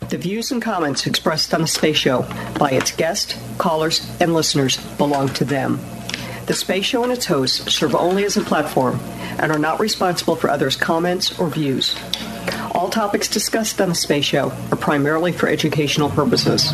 The views and comments expressed on the Space Show by its guests, callers, and listeners belong to them. The Space Show and its hosts serve only as a platform and are not responsible for others' comments or views. All topics discussed on the Space Show are primarily for educational purposes.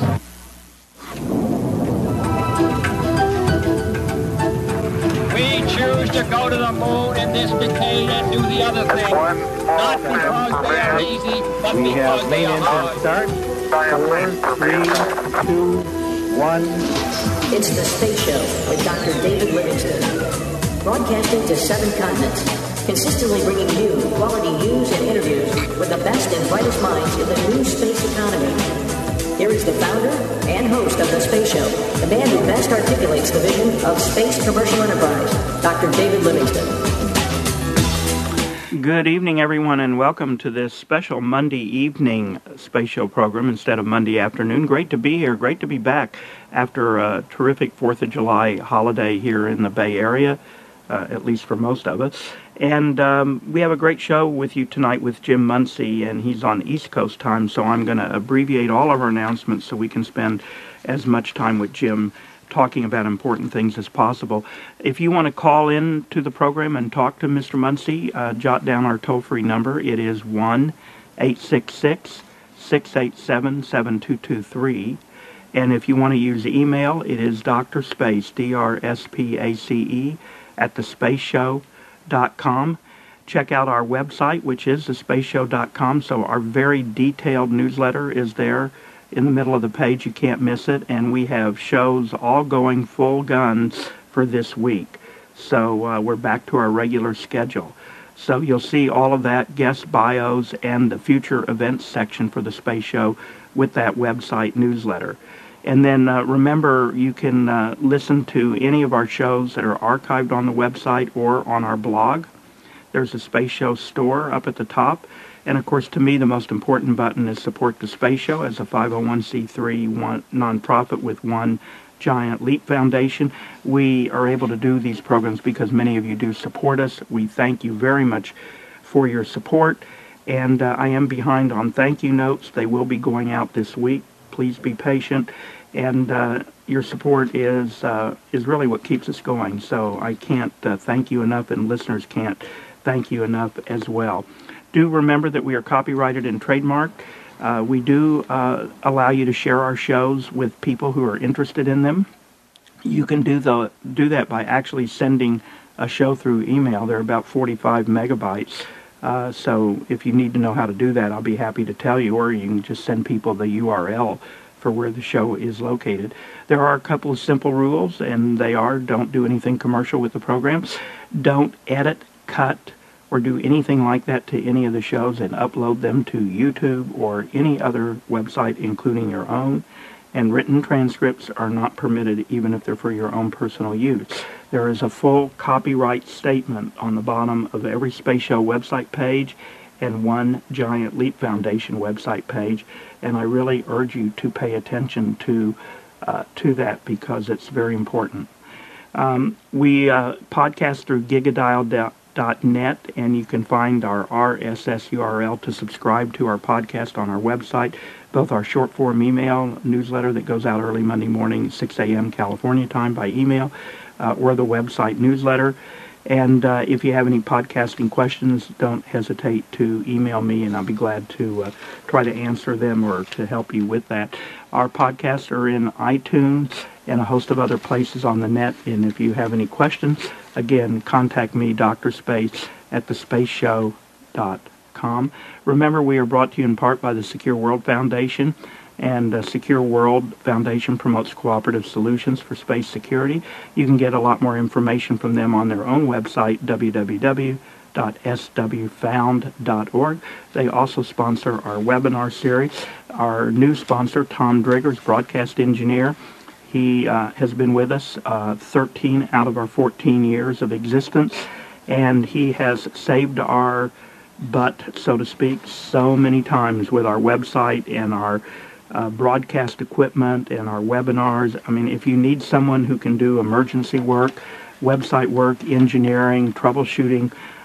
We choose to go to the moon in this decade and do the other thing. Not because they are easy, but because they are hard. Start. 4, 3, 2, 1. It's the Space Show with Dr. David Livingston. Broadcasting to 7 continents, consistently bringing you quality news and interviews with the best and brightest minds in the new space economy. Here is the founder and host of the Space Show, the man who best articulates the vision of space commercial enterprise, Dr. David Livingston. Good evening, everyone, and welcome to this special Monday evening Space Show program instead of Monday afternoon. Great to be here. Great to be back after a terrific 4th of July holiday here in the Bay Area, at least for most of us. And we have a great show with you tonight with Jim Muncy, and he's on East Coast time, so I'm going to abbreviate all of our announcements so we can spend as much time with Jim talking about important things as possible. If you want to call in to the program and talk to Mr. Muncy, jot down our toll-free number. It is 1-866-687-7223. And if you want to use email, it is DrSpace, DrSpace, at thespaceshow.com. Check out our website, which is thespaceshow.com. So our very detailed newsletter is there in the middle of the page. You can't miss it. And we have shows all going full guns for this week. So we're back to our regular schedule. So you'll see all of that, guest bios, and the future events section for the Space Show with that website newsletter. And then remember, you can listen to any of our shows that are archived on the website or on our blog. There's a Space Show store up at the top. And, of course, to me, the most important button is Support the Space Show as a 501c3 nonprofit with One Giant Leap Foundation. We are able to do these programs because many of you do support us. We thank you very much for your support. And I am behind on thank you notes. They will be going out this week. Please be patient. And your support is really what keeps us going. So I can't thank you enough, and listeners can't thank you enough as well. Do remember that we are copyrighted and trademarked. We do allow you to share our shows with people who are interested in them. You can do that by actually sending a show through email. They're about 45 megabytes. So if you need to know how to do that, I'll be happy to tell you, or you can just send people the URL for where the show is located. There are a couple of simple rules, and they are: don't do anything commercial with the programs, don't edit, cut, or do anything like that to any of the shows and upload them to YouTube or any other website, including your own. And written transcripts are not permitted, even if they're for your own personal use. There is a full copyright statement on the bottom of every Space Show website page and One Giant Leap Foundation website page, and I really urge you to pay attention to that because it's very important. We podcast through gigadial.net, and you can find our RSS URL to subscribe to our podcast on our website, both our short form email newsletter that goes out early Monday morning, 6 a.m. California time by email, or the website newsletter. And if you have any podcasting questions, don't hesitate to email me, and I'll be glad to try to answer them or to help you with that. Our podcasts are in iTunes and a host of other places on the net, and if you have any questions, again, contact me, Dr. Space, at thespaceshow.com. Remember, we are brought to you in part by the Secure World Foundation, and Secure World Foundation promotes cooperative solutions for space security. You can get a lot more information from them on their own website, www.swfound.org. They also sponsor our webinar series. Our new sponsor, Tom Driggers, broadcast engineer, he has been with us 13 out of our 14 years of existence, and he has saved our butt, so to speak, so many times with our website and our broadcast equipment and our webinars. I mean, if you need someone who can do emergency work, website work, engineering, troubleshooting,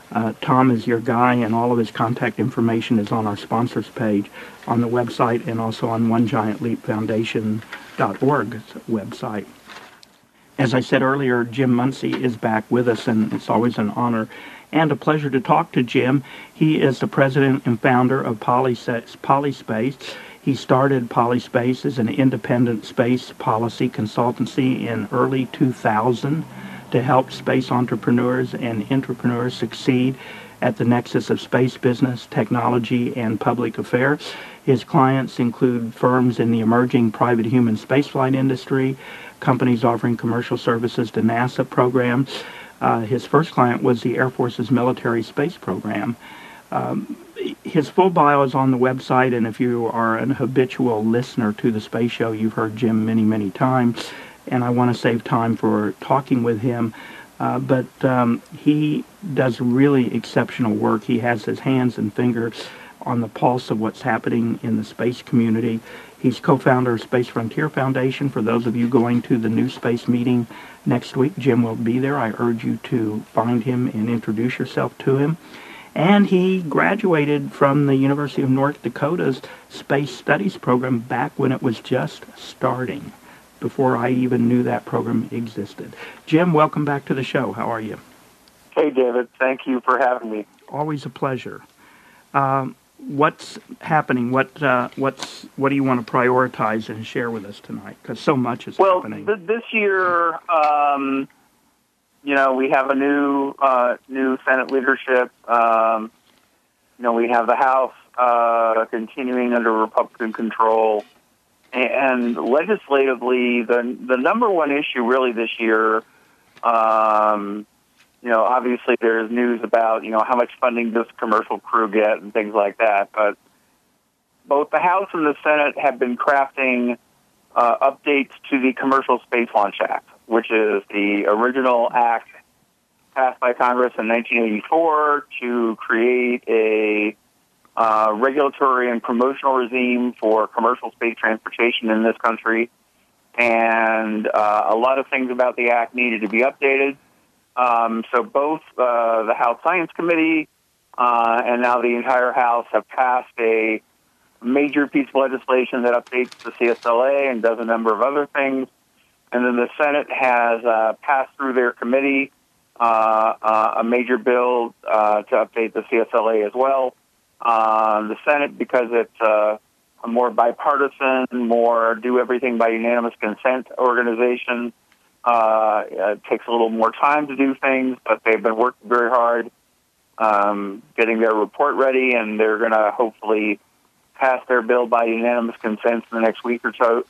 Tom is your guy, and all of his contact information is on our sponsors page on the website and also on OneGiantLeapFoundation.org's website. As I said earlier, Jim Muncie is back with us, and it's always an honor and a pleasure to talk to Jim. He is the president and founder of Polyspace. He started Polyspace as an independent space policy consultancy in early 2000 to help space entrepreneurs and entrepreneurs succeed at the nexus of space business, technology, and public affairs. His clients include firms in the emerging private human spaceflight industry, companies offering commercial services to NASA programs. His first client was the Air Force's military space program. His full bio is on the website, and if you are an habitual listener to the Space Show, you've heard Jim many, many times, and I want to save time for talking with him. But he does really exceptional work. He has his hands and fingers on the pulse of what's happening in the space community. He's co-founder of Space Frontier Foundation. For those of you going to the New Space meeting next week, Jim will be there. I urge you to find him and introduce yourself to him. And he graduated from the University of North Dakota's Space Studies program back when it was just starting, before I even knew that program existed. Jim, welcome back to the show. How are you? Hey, David. Thank you for having me. Always a pleasure. What's happening? What do you want to prioritize and share with us tonight? Because so much is happening. Well, this year, we have a new Senate leadership. We have the House continuing under Republican control. And legislatively, the number one issue really this year, obviously there's news about, how much funding does commercial crew get and things like that. But both the House and the Senate have been crafting updates to the Commercial Space Launch Act, which is the original act passed by Congress in 1984 to create a regulatory and promotional regime for commercial space transportation in this country. And a lot of things about the act needed to be updated. So both the House Science Committee and now the entire House have passed a major piece of legislation that updates the CSLA and does a number of other things. And then the Senate has passed through their committee a major bill to update the CSLA as well. The Senate, because it's a more bipartisan, more do everything by unanimous consent organization, it takes a little more time to do things, but they've been working very hard getting their report ready, and they're going to hopefully pass their bill by unanimous consent in the next week or two.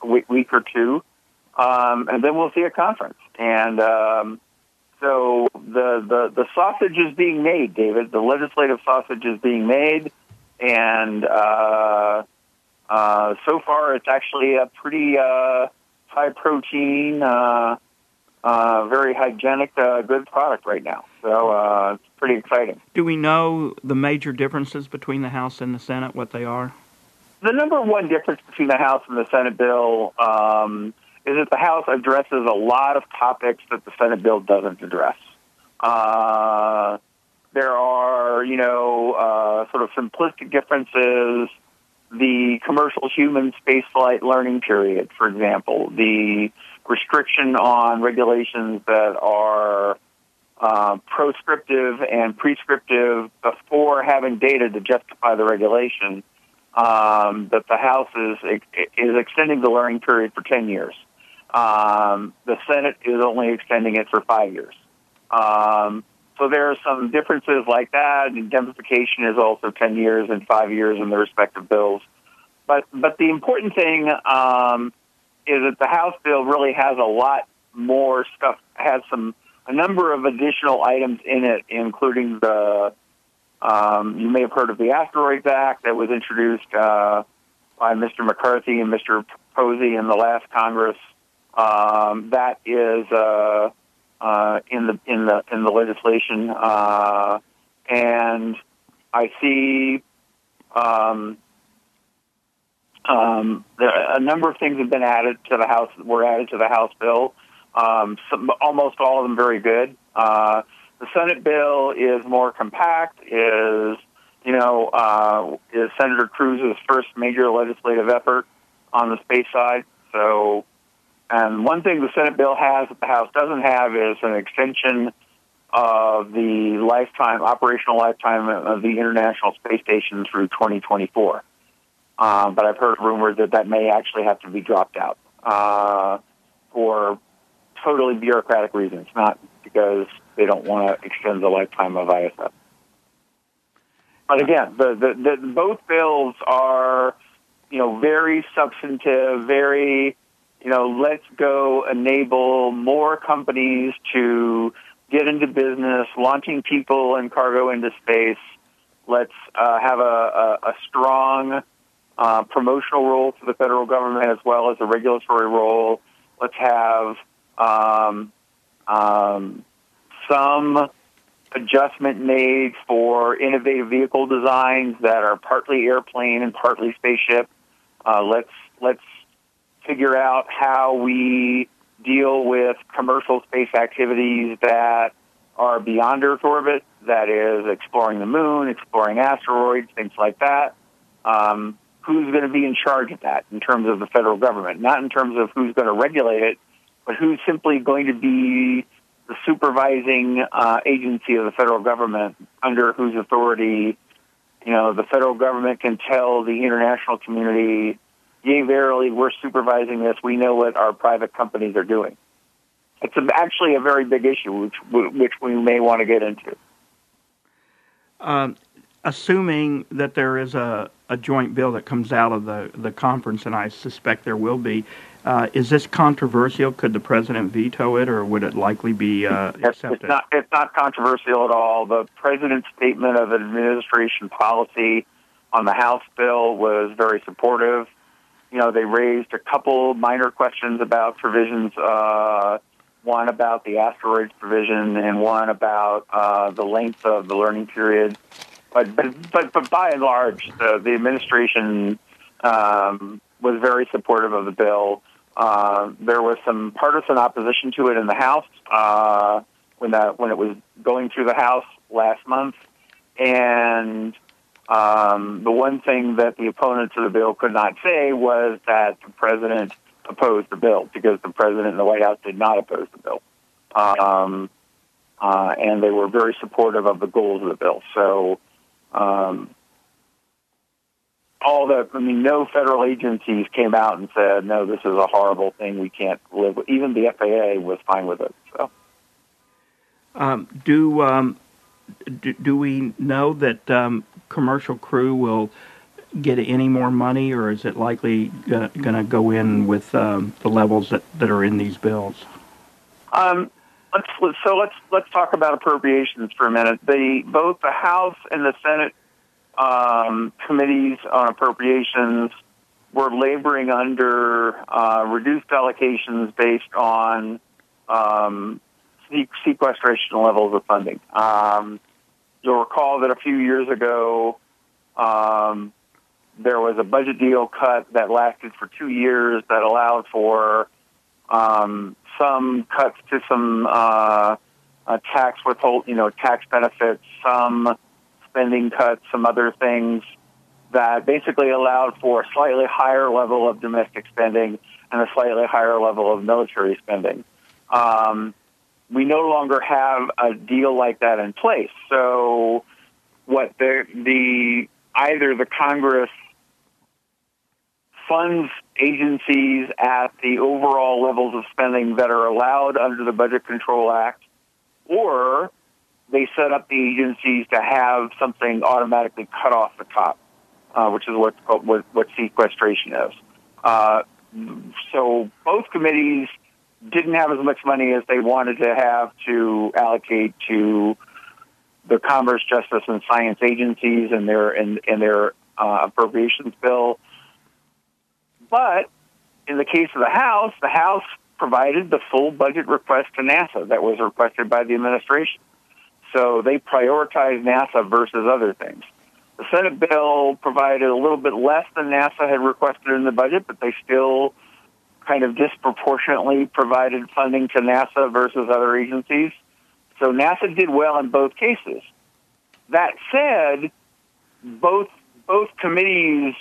And then we'll see a conference. And so the sausage is being made, David. The legislative sausage is being made, and so far it's actually a pretty high protein, very hygienic, good product right now. So it's pretty exciting. Do we know the major differences between the House and the Senate, what they are? The number one difference between the House and the Senate bill is that the House addresses a lot of topics that the Senate bill doesn't address. There are, sort of simplistic differences. The commercial human spaceflight learning period, for example, the restriction on regulations that are proscriptive and prescriptive before having data to justify the regulation, that the House is extending the learning period for 10 years. The Senate is only extending it for 5 years. So there are some differences like that. Indemnification is also 10 years and 5 years in the respective bills. But the important thing is that the House bill really has a lot more stuff, has a number of additional items in it, including the, you may have heard of the Asteroids Act that was introduced by Mr. McCarthy and Mr. Posey in the last Congress. That is in the legislation, and I see a number of things have been added to the House. Were added to the House bill. Almost all of them very good. The Senate bill is more compact, is Senator Cruz's first major legislative effort on the space side. So, and one thing the Senate bill has that the House doesn't have is an extension of the operational lifetime of the International Space Station through 2024. But I've heard rumors that may actually have to be dropped out for totally bureaucratic reasons, not because they don't want to extend the lifetime of ISS. But again, both bills are, very substantive, very, let's go enable more companies to get into business, launching people and cargo into space. Let's have a strong promotional role for the federal government as well as a regulatory role. Let's have some adjustment made for innovative vehicle designs that are partly airplane and partly spaceship. Let's figure out how we deal with commercial space activities that are beyond Earth orbit, that is exploring the moon, exploring asteroids, things like that. Who's going to be in charge of that in terms of the federal government? Not in terms of who's going to regulate it, but who's simply going to be the supervising agency of the federal government under whose authority, the federal government can tell the international community, yea, verily, we're supervising this. We know what our private companies are doing. It's actually a very big issue, which we may want to get into. Assuming that there is a joint bill that comes out of the conference, and I suspect there will be, is this controversial? Could the president veto it, or would it likely be accepted? It's not controversial at all. The president's statement of administration policy on the House bill was very supportive. They raised a couple minor questions about provisions, one about the asteroids provision and one about the length of the learning period. But by and large, the administration was very supportive of the bill. There was some partisan opposition to it in the House when it was going through the House last month, and the one thing that the opponents of the bill could not say was that the president opposed the bill, because the president and the White House did not oppose the bill, and they were very supportive of the goals of the bill. So. No federal agencies came out and said, no, this is a horrible thing, we can't live with. Even the FAA was fine with it. So, do we know that Commercial Crew will get any more money, or is it likely going to go in with the levels that are in these bills? Let's talk about appropriations for a minute. Both the House and the Senate committees on appropriations were laboring under reduced allocations based on sequestration levels of funding. You'll recall that a few years ago there was a budget deal cut that lasted for 2 years that allowed for some cuts to some tax tax benefits, some spending cuts, some other things that basically allowed for a slightly higher level of domestic spending and a slightly higher level of military spending. We no longer have a deal like that in place. So what either the Congress funds agencies at the overall levels of spending that are allowed under the Budget Control Act, or they set up the agencies to have something automatically cut off the top, which is what sequestration is. So both committees didn't have as much money as they wanted to have to allocate to the Commerce, Justice, and Science agencies in their appropriations bill. But in the case of the House provided the full budget request to NASA that was requested by the administration. So they prioritized NASA versus other things. The Senate bill provided a little bit less than NASA had requested in the budget, but they still kind of disproportionately provided funding to NASA versus other agencies. So NASA did well in both cases. That said, both committees,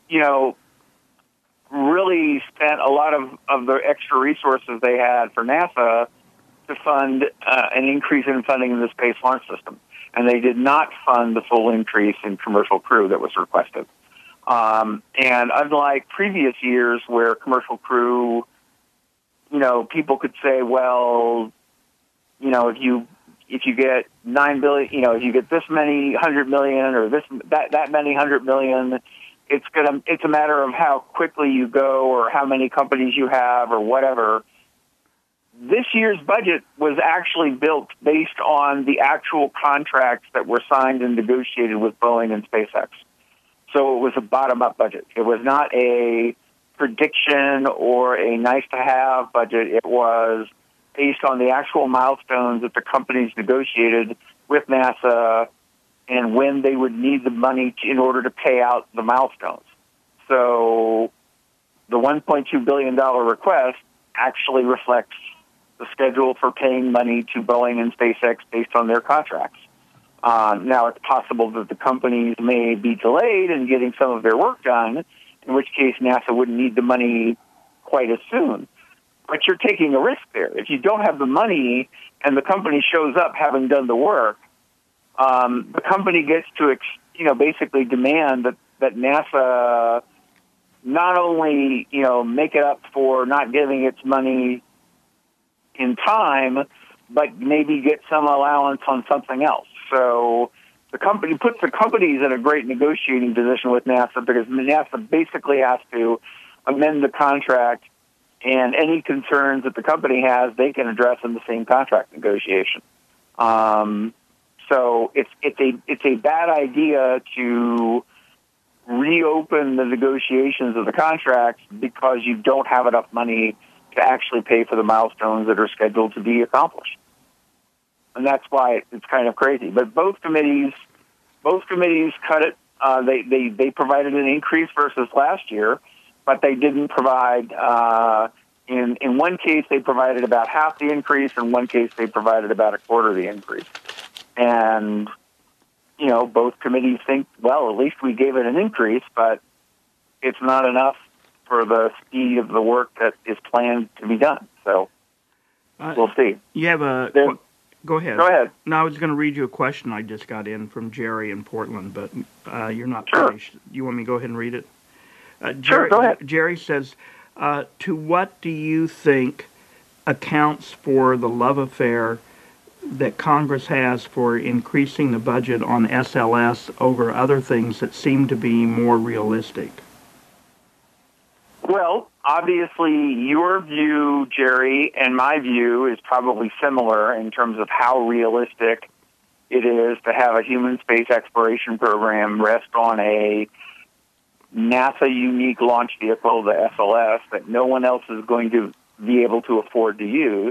really spent a lot of the extra resources they had for NASA to fund an increase in funding in the Space Launch System. And they did not fund the full increase in commercial crew that was requested. And unlike previous years where commercial crew, people could say, well, if you get $9 billion, if you get this many 100 million or that many 100 million, it's a matter of how quickly you go or how many companies you have or whatever. This year's budget was actually built based on the actual contracts that were signed and negotiated with Boeing and SpaceX. So it was a bottom-up budget. It was not a prediction or a nice-to-have budget. It was based on the actual milestones that the companies negotiated with NASA and when they would need the money in order to pay out the milestones. So the $1.2 billion request actually reflects the schedule for paying money to Boeing and SpaceX based on their contracts. Now, it's possible that the companies may be delayed in getting some of their work done, in which case NASA wouldn't need the money quite as soon. But you're taking a risk there. If you don't have the money and the company shows up having done the work, the company gets to, basically demand that NASA not only, make it up for not giving its money in time, but maybe get some allowance on something else. So the company puts the companies in a great negotiating position with NASA because NASA basically has to amend the contract, and any concerns that the company has, they can address in the same contract negotiation. So it's a bad idea to reopen the negotiations of the contracts because you don't have enough money to actually pay for the milestones that are scheduled to be accomplished. And that's why it's kind of crazy. But both committees cut it. They provided an increase versus last year, but they didn't provide. In one case, they provided about half the increase. In one case, they provided about a quarter of the increase. And both committees think, well, at least we gave it an increase, but it's not enough for the speed of the work that is planned to be done. So we'll see. You have go ahead. Go ahead. No, I was going to read you a question I just got in from Jerry in Portland, but you're not Sure. finished. You want me to go ahead and read it? Sure, go ahead. Jerry says, to what do you think accounts for the love affair that Congress has for increasing the budget on SLS over other things that seem to be more realistic? Well, obviously, your view, Jerry, and my view is probably similar in terms of how realistic it is to have a human space exploration program rest on a NASA-unique launch vehicle, the SLS, that no one else is going to be able to afford to use.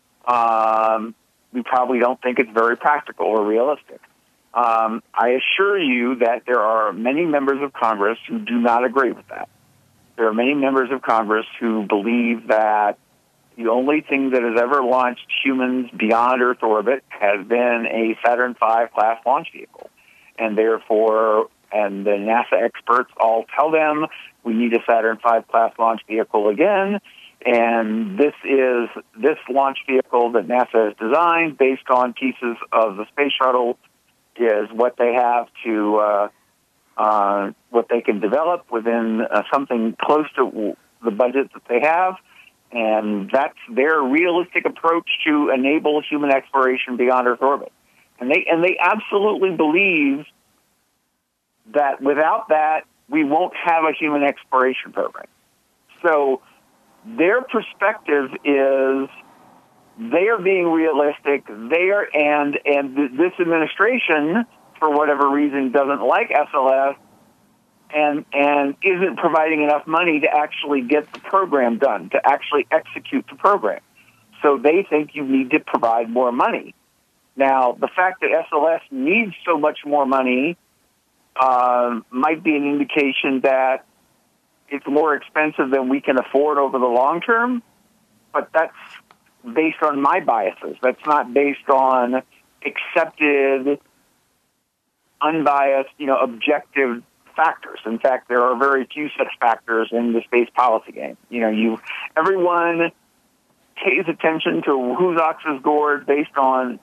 We probably don't think it's very practical or realistic. I assure you that there are many members of Congress who do not agree with that. There are many members of Congress who believe that the only thing that has ever launched humans beyond Earth orbit has been a Saturn V class launch vehicle. And therefore, and the NASA experts all tell them we need a Saturn V class launch vehicle again. And this launch vehicle that NASA has designed based on pieces of the space shuttle is what they have to what they can develop within something close to the budget that they have, and that's their realistic approach to enable human exploration beyond Earth orbit. And they absolutely believe that without that, we won't have a human exploration program. So their perspective is they are being realistic. And this administration, for whatever reason, doesn't like SLS and isn't providing enough money to actually get the program done, to actually execute the program. So they think you need to provide more money. Now, the fact that SLS needs so much more money might be an indication that it's more expensive than we can afford over the long term, but that's based on my biases. That's not based on accepted, unbiased, objective factors. In fact, there are very few such factors in the space policy game. Everyone pays attention to whose ox is gored based on,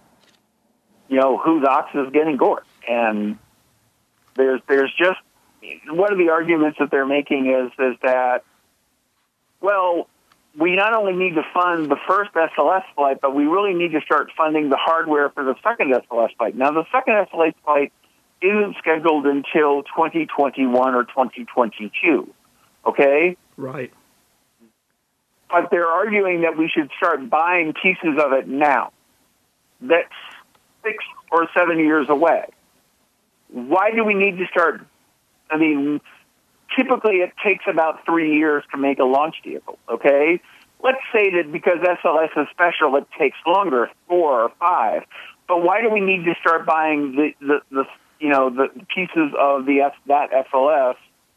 whose ox is getting gored. And there's just, one of the arguments that they're making is that, well, we not only need to fund the first SLS flight, but we really need to start funding the hardware for the second SLS flight. Now, the second SLS flight isn't scheduled until 2021 or 2022, okay? Right. But they're arguing that we should start buying pieces of it now. That's 6 or 7 years away. Why do we need to start? I mean, typically it takes about 3 years to make a launch vehicle, okay? Let's say that because SLS is special, it takes longer, 4 or 5. But why do we need to start buying the pieces of that SLS,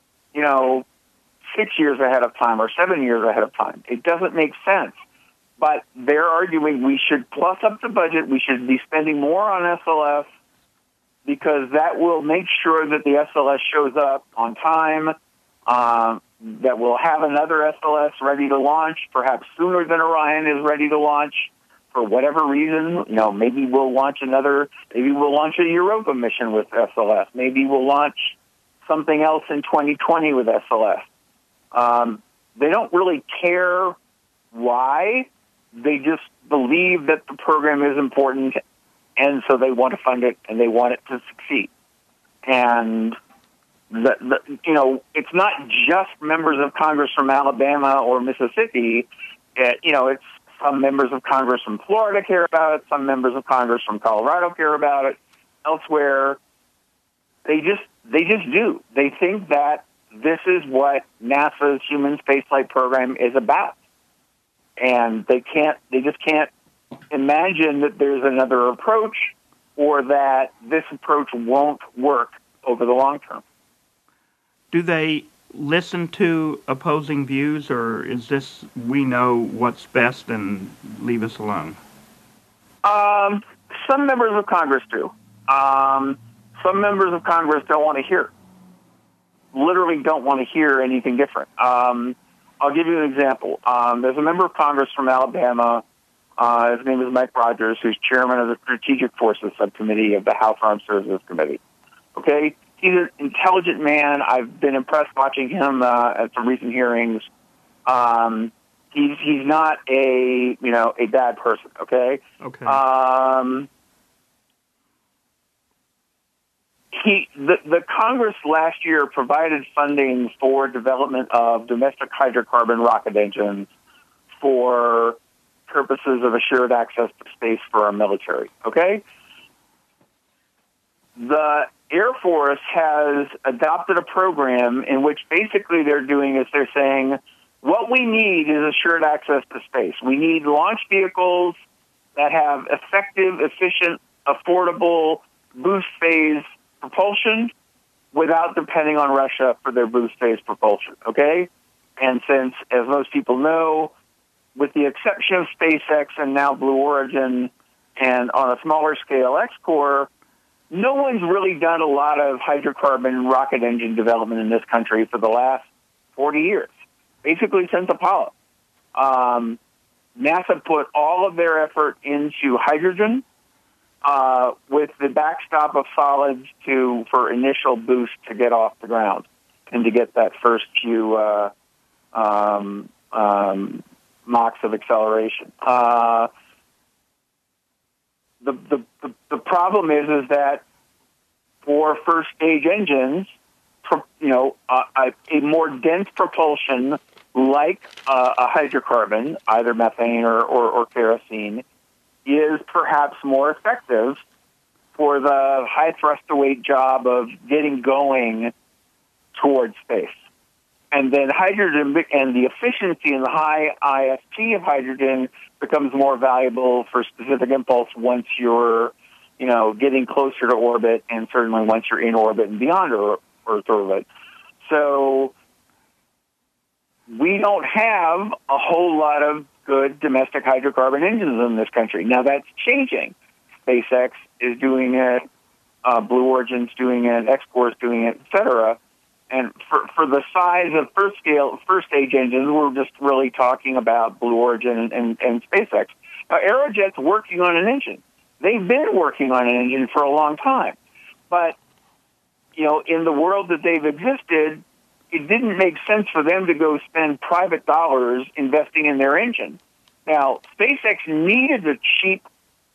6 years ahead of time or 7 years ahead of time? It doesn't make sense. But they're arguing we should plus up the budget. We should be spending more on SLS because that will make sure that the SLS shows up on time, that we'll have another SLS ready to launch, perhaps sooner than Orion is ready to launch for whatever reason. Maybe we'll launch a Europa mission with SLS. Maybe we'll launch something else in 2020 with SLS. They don't really care why. They just believe that the program is important, and so they want to fund it, and they want it to succeed. And, it's not just members of Congress from Alabama or Mississippi. It's some members of Congress from Florida care about it. Some members of Congress from Colorado care about it. Elsewhere, they just do. They think that this is what NASA's human spaceflight program is about. And they just can't imagine that there's another approach or that this approach won't work over the long term. Do they listen to opposing views, or is this we know what's best and leave us alone? Some members of Congress do. Some members of Congress don't want to hear. Literally don't want to hear anything different. I'll give you an example. There's a member of Congress from Alabama. His name is Mike Rogers, who's chairman of the Strategic Forces Subcommittee of the House Armed Services Committee. Okay? He's an intelligent man. I've been impressed watching him at some recent hearings. He's not a bad person, okay? Okay. The Congress last year provided funding for development of domestic hydrocarbon rocket engines for purposes of assured access to space for our military, okay? The Air Force has adopted a program in which basically they're saying, what we need is assured access to space. We need launch vehicles that have effective, efficient, affordable boost phase propulsion without depending on Russia for their boost phase propulsion, okay? And since, as most people know, with the exception of SpaceX and now Blue Origin and on a smaller scale X-Corps, no one's really done a lot of hydrocarbon rocket engine development in this country for the last 40 years, basically since Apollo. NASA put all of their effort into hydrogen, with the backstop of solids for initial boost to get off the ground and to get that first few Machs of acceleration. The problem is that for first stage engines, a more dense propulsion like a hydrocarbon, either methane or kerosene, is perhaps more effective for the high thrust to weight job of getting going towards space. And then hydrogen and the efficiency and the high IST of hydrogen becomes more valuable for specific impulse once you're, getting closer to orbit, and certainly once you're in orbit and beyond Earth orbit. So we don't have a whole lot of good domestic hydrocarbon engines in this country. Now, that's changing. SpaceX is doing it, Blue Origin's doing it, X-Cor's doing it, et cetera. And for the size of first stage engines, we're just really talking about Blue Origin and SpaceX. Now, Aerojet's working on an engine. They've been working on an engine for a long time. But, in the world that they've existed, it didn't make sense for them to go spend private dollars investing in their engine. Now, SpaceX needed a cheap,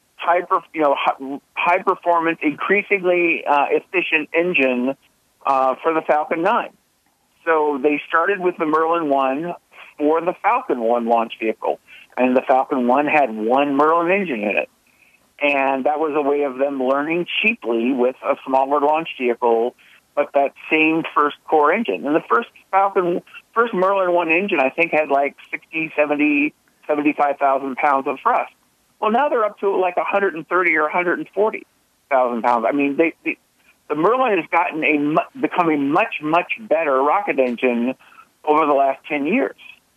high performance, increasingly efficient engine for the Falcon 9. So they started with the Merlin 1 for the Falcon 1 launch vehicle. And the Falcon 1 had one Merlin engine in it. And that was a way of them learning cheaply with a smaller launch vehicle, but that same first core engine. And the first Merlin 1 engine, I think, had like 60, 70, 75,000 pounds of thrust. Well, now they're up to like 130 or 140,000 pounds. I mean, the Merlin has become a much, much better rocket engine over the last 10 years.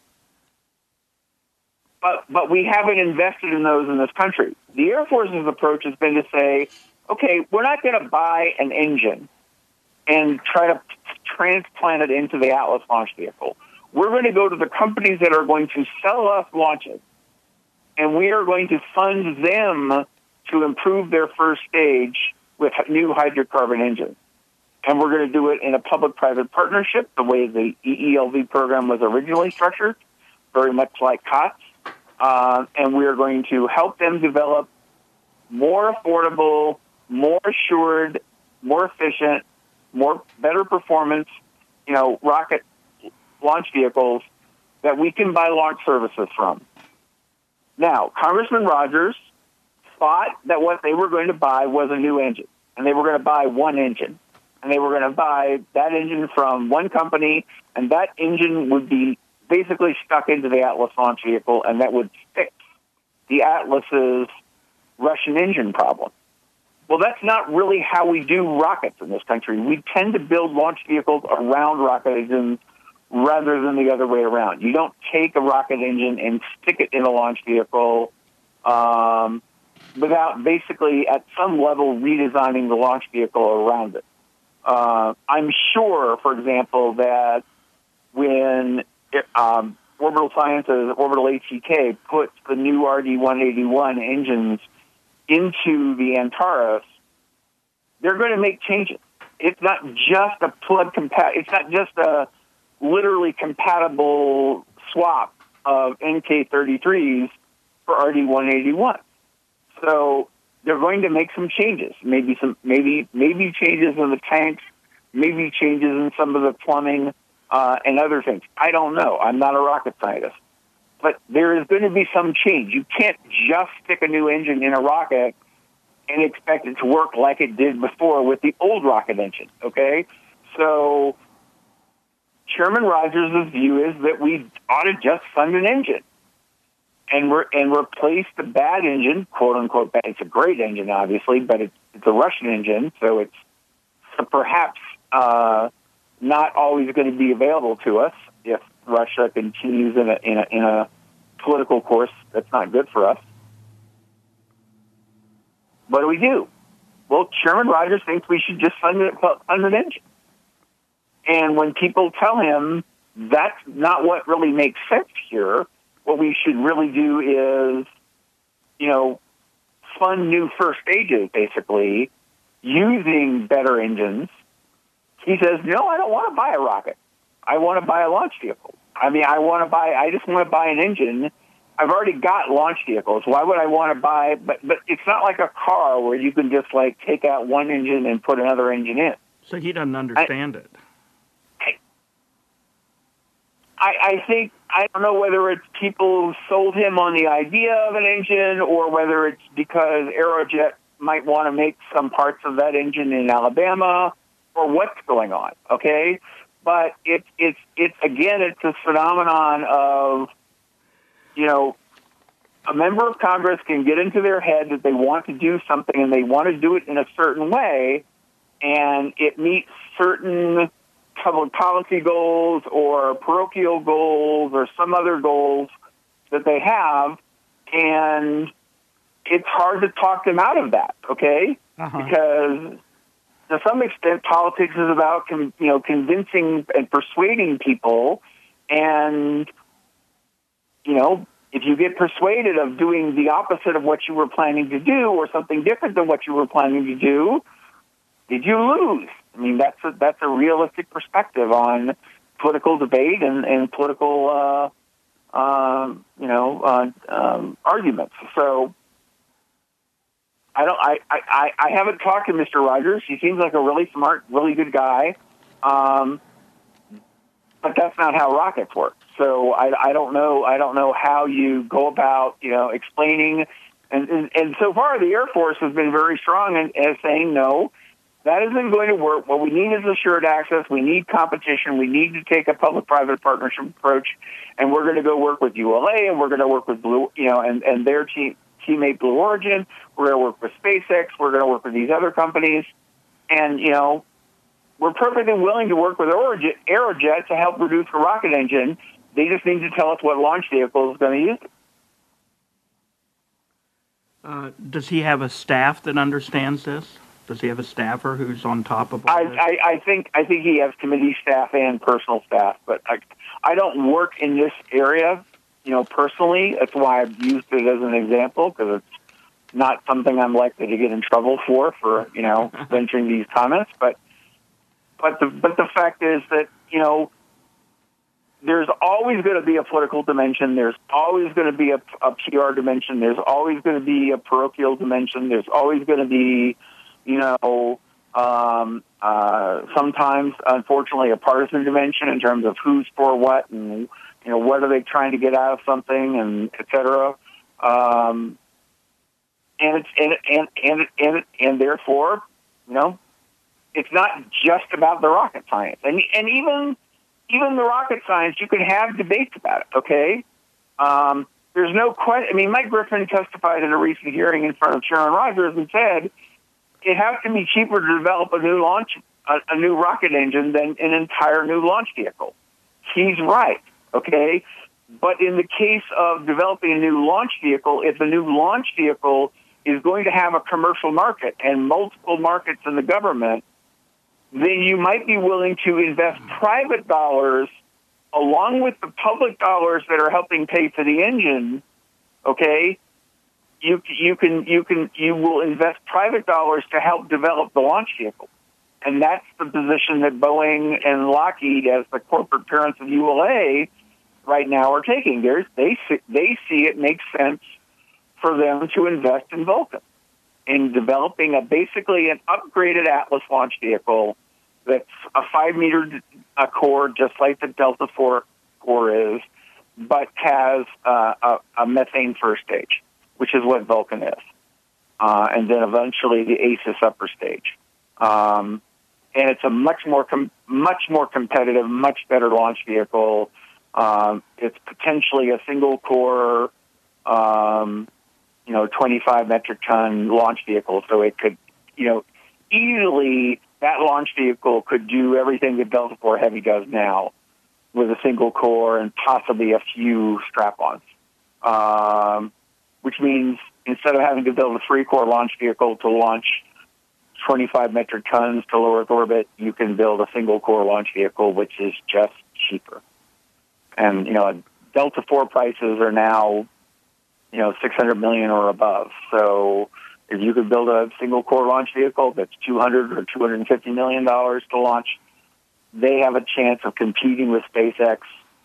But we haven't invested in those in this country. The Air Force's approach has been to say, okay, we're not going to buy an engine and try to transplant it into the Atlas launch vehicle. We're going to go to the companies that are going to sell us launches, and we are going to fund them to improve their first stage with new hydrocarbon engines. And we're going to do it in a public-private partnership, the way the EELV program was originally structured, very much like COTS. And we're going to help them develop more affordable, more assured, more efficient, better performance, rocket launch vehicles that we can buy launch services from. Now, Congressman Rogers thought that what they were going to buy was a new engine, and they were going to buy one engine, and they were going to buy that engine from one company, and that engine would be basically stuck into the Atlas launch vehicle, and that would fix the Atlas's Russian engine problem. Well, that's not really how we do rockets in this country. We tend to build launch vehicles around rocket engines rather than the other way around. You don't take a rocket engine and stick it in a launch vehicle without basically, at some level, redesigning the launch vehicle around it. I'm sure, for example, that when Orbital Sciences, Orbital ATK, puts the new RD-181 engines into the Antares, they're going to make changes. It's not just a it's not just a literally compatible swap of NK-33s for RD-181. So they're going to make some changes. Maybe changes in the tanks, maybe changes in some of the plumbing, and other things. I don't know. I'm not a rocket scientist. But there is going to be some change. You can't just stick a new engine in a rocket and expect it to work like it did before with the old rocket engine, okay? So Chairman Rogers' view is that we ought to just fund an engine and replace the bad engine, quote-unquote bad. It's a great engine, obviously, but it's a Russian engine, so it's perhaps not always going to be available to us if Russia continues in a political course that's not good for us. What do we do? Well, Chairman Rogers thinks we should just fund an engine. And when people tell him that's not what really makes sense here, what we should really do is, fund new first stages, basically, using better engines. He says, no, I don't want to buy a rocket. I want to buy a launch vehicle. I just want to buy an engine. I've already got launch vehicles. Why would I want to buy? But it's not like a car where you can just take out one engine and put another engine in. So he doesn't understand it. I think, I don't know whether it's people who sold him on the idea of an engine or whether it's because Aerojet might want to make some parts of that engine in Alabama or what's going on, okay? But it's a phenomenon of, a member of Congress can get into their head that they want to do something and they want to do it in a certain way, and it meets certain public policy goals or parochial goals or some other goals that they have, and it's hard to talk them out of that, okay? Because to some extent, politics is about convincing and persuading people, and if you get persuaded of doing the opposite of what you were planning to do or something different than what you were planning to do, did you lose? I mean, that's a realistic perspective on political debate and political arguments. So I haven't talked to Mr. Rogers. He seems like a really smart, really good guy. But that's not how rockets work. So I don't know how you go about, explaining. And so far, the Air Force has been very strong in saying, no, that isn't going to work. What we need is assured access. We need competition. We need to take a public-private partnership approach. And we're going to go work with ULA, and we're going to work with Blue, and their teammate Blue Origin. We're going to work with SpaceX. We're going to work with these other companies. And, we're perfectly willing to work with Aerojet to help produce a rocket engine. They just need to tell us what launch vehicle is going to use it. Does he have a staff that understands this? Does he have a staffer who's on top of all this? I think he has committee staff and personal staff, but I don't work in this area, personally. That's why I've used it as an example, because it's not something I'm likely to get in trouble for venturing these comments. But the fact is that, there's always going to be a political dimension. There's always going to be a PR dimension. There's always going to be a parochial dimension. There's always going to be, sometimes, unfortunately, a partisan dimension in terms of who's for what and, what are they trying to get out of something, and et cetera. And therefore, it's not just about the rocket science. And even the rocket science, you can have debates about it, okay? There's no question. I mean, Mike Griffin testified in a recent hearing in front of Sharon Rogers and said it has to be cheaper to develop a new rocket engine than an entire new launch vehicle. He's right, okay? But in the case of developing a new launch vehicle, if the new launch vehicle is going to have a commercial market and multiple markets in the government, then you might be willing to invest private dollars along with the public dollars that are helping pay for the engine. Okay, you will invest private dollars to help develop the launch vehicle, and that's the position that Boeing and Lockheed, as the corporate parents of ULA, right now are taking. They see it makes sense for them to invest in Vulcan, in developing basically an upgraded Atlas launch vehicle that's a 5-meter core, just like the Delta IV core is, but has a methane first stage, which is what Vulcan is, and then eventually the ACES upper stage. And it's a much more competitive, much better launch vehicle. It's potentially a single core, 25 metric ton launch vehicle, so it could, easily, that launch vehicle could do everything that Delta IV Heavy does now with a single core and possibly a few strap-ons. Which means instead of having to build a 3-core launch vehicle to launch 25 metric tons to low Earth orbit, you can build a single-core launch vehicle, which is just cheaper. And, Delta IV prices are now, $600 million or above. So if you could build a single-core launch vehicle that's $200 or $250 million to launch, they have a chance of competing with SpaceX.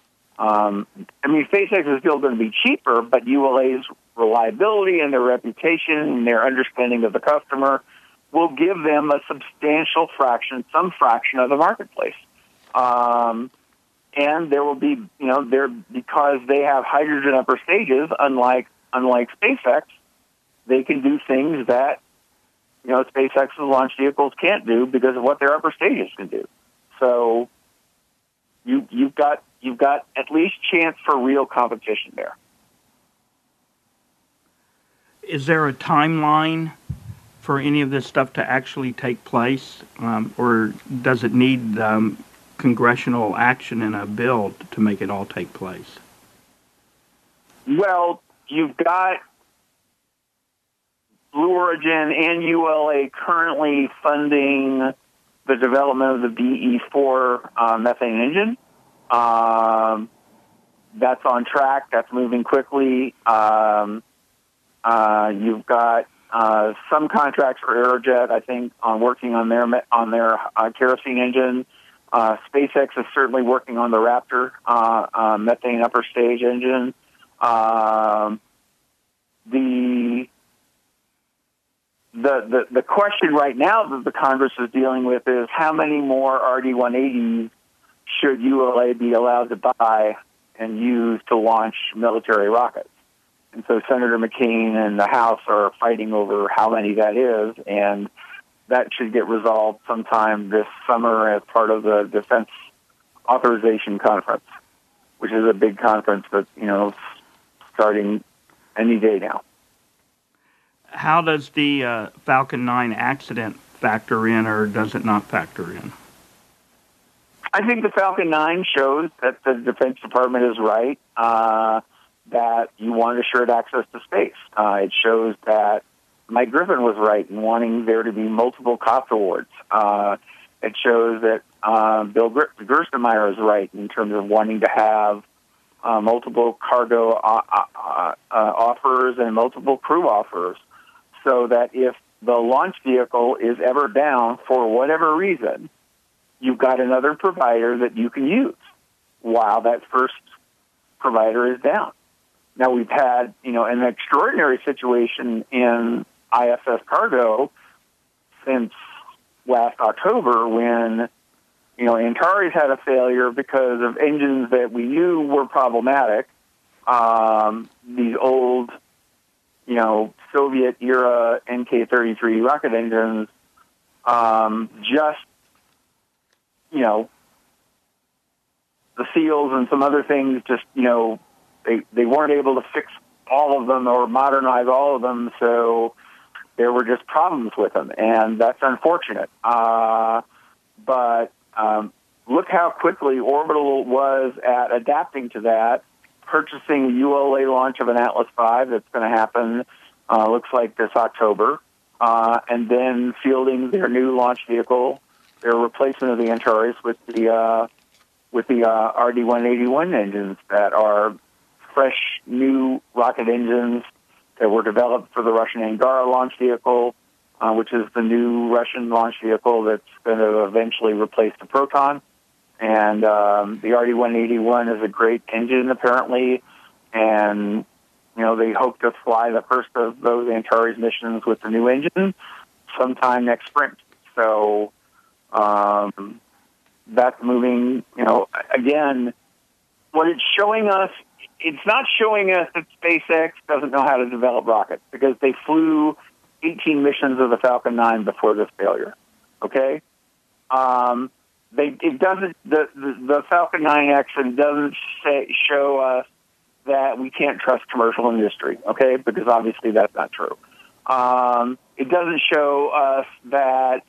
SpaceX is still going to be cheaper, but ULA's reliability and their reputation and their understanding of the customer will give them a substantial fraction, some fraction of the marketplace. And there will be, because they have hydrogen upper stages, unlike SpaceX, they can do things that, SpaceX's launch vehicles can't do because of what their upper stages can do. So you've got at least chance for real competition there. Is there a timeline for any of this stuff to actually take place, or does it need congressional action in a bill to make it all take place? Well, you've got Blue Origin and ULA currently funding the development of the BE4 methane engine. That's on track. That's moving quickly. You've got some contracts for Aerojet, I think, on working on their kerosene engine. SpaceX is certainly working on the Raptor methane upper stage engine. The question right now that the Congress is dealing with is how many more RD-180s should ULA be allowed to buy and use to launch military rockets? And so Senator McCain and the House are fighting over how many that is, and that should get resolved sometime this summer as part of the Defense Authorization Conference, which is a big conference that, starting any day now. How does the Falcon 9 accident factor in, or does it not factor in? I think the Falcon 9 shows that the Defense Department is right, that you want assured access to space. It shows that Mike Griffin was right in wanting there to be multiple COPS awards. It shows that Bill Gerstenmaier is right in terms of wanting to have multiple cargo offers and multiple crew offers, so that if the launch vehicle is ever down for whatever reason, you've got another provider that you can use while that first provider is down. Now, we've had, an extraordinary situation in ISS cargo since last October when, Antares had a failure because of engines that we knew were problematic. These old, Soviet-era NK-33 rocket engines just, the seals and some other things just, they weren't able to fix all of them or modernize all of them, so there were just problems with them, and that's unfortunate. But look how quickly Orbital was at adapting to that, purchasing the ULA launch of an Atlas V that's going to happen, looks like this October, and then fielding their new launch vehicle, their replacement of the Antares with the RD-181 engines that are fresh, new rocket engines that were developed for the Russian Angara launch vehicle, which is the new Russian launch vehicle that's going to eventually replace the Proton. And the RD-181 is a great engine, apparently, and, they hope to fly the first of those Antares missions with the new engine sometime next spring. So that's moving, again, what it's showing us, it's not showing us that SpaceX doesn't know how to develop rockets, because they flew 18 missions of the Falcon 9 before this failure. Okay? It doesn't, the Falcon 9 action doesn't show us that we can't trust commercial industry, okay? Because obviously that's not true. It doesn't show us that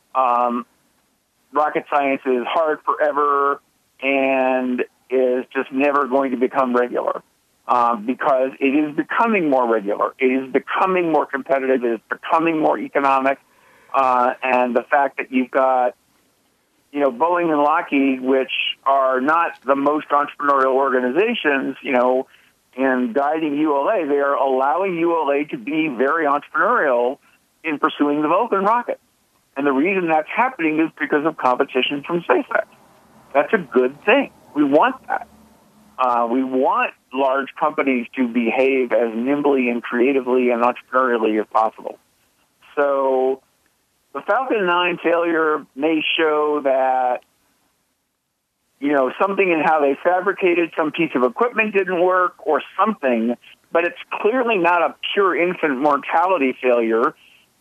rocket science is hard forever and is just never going to become regular, because it is becoming more regular. It is becoming more competitive. It is becoming more economic. And the fact that you've got, Boeing and Lockheed, which are not the most entrepreneurial organizations, in guiding ULA, they are allowing ULA to be very entrepreneurial in pursuing the Vulcan rocket. And the reason that's happening is because of competition from SpaceX. That's a good thing. We want that. We want large companies to behave as nimbly and creatively and entrepreneurially as possible. So the Falcon 9 failure may show that, something in how they fabricated some piece of equipment didn't work or something, but it's clearly not a pure infant mortality failure.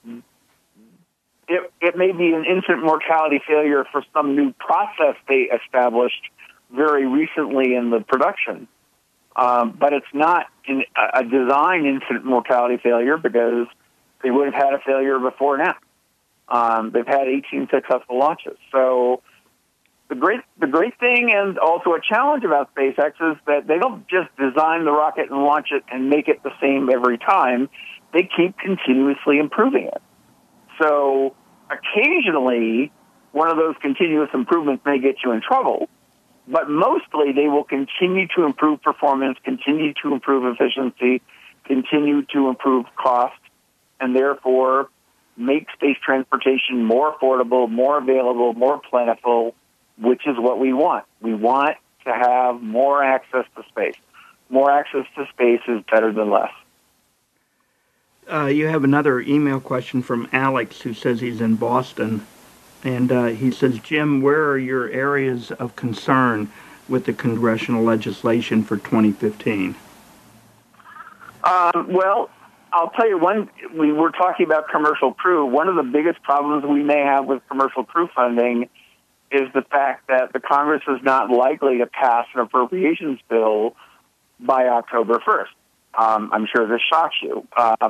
It may be an infant mortality failure for some new process they established very recently in the production. But it's not a design infant mortality failure, because they would have had a failure before now. They've had 18 successful launches. So The great thing and also a challenge about SpaceX is that they don't just design the rocket and launch it and make it the same every time. They keep continuously improving it. So occasionally, one of those continuous improvements may get you in trouble, but mostly they will continue to improve performance, continue to improve efficiency, continue to improve cost, and therefore make space transportation more affordable, more available, more plentiful, which is what we want. We want to have more access to space. More access to space is better than less. You have another email question from Alex, who says he's in Boston. And he says, Jim, where are your areas of concern with the congressional legislation for 2015? Well, I'll tell you one. We were talking about commercial crew. One of the biggest problems we may have with commercial crew funding is the fact that the Congress is not likely to pass an appropriations bill by October 1st. I'm sure this shocks you.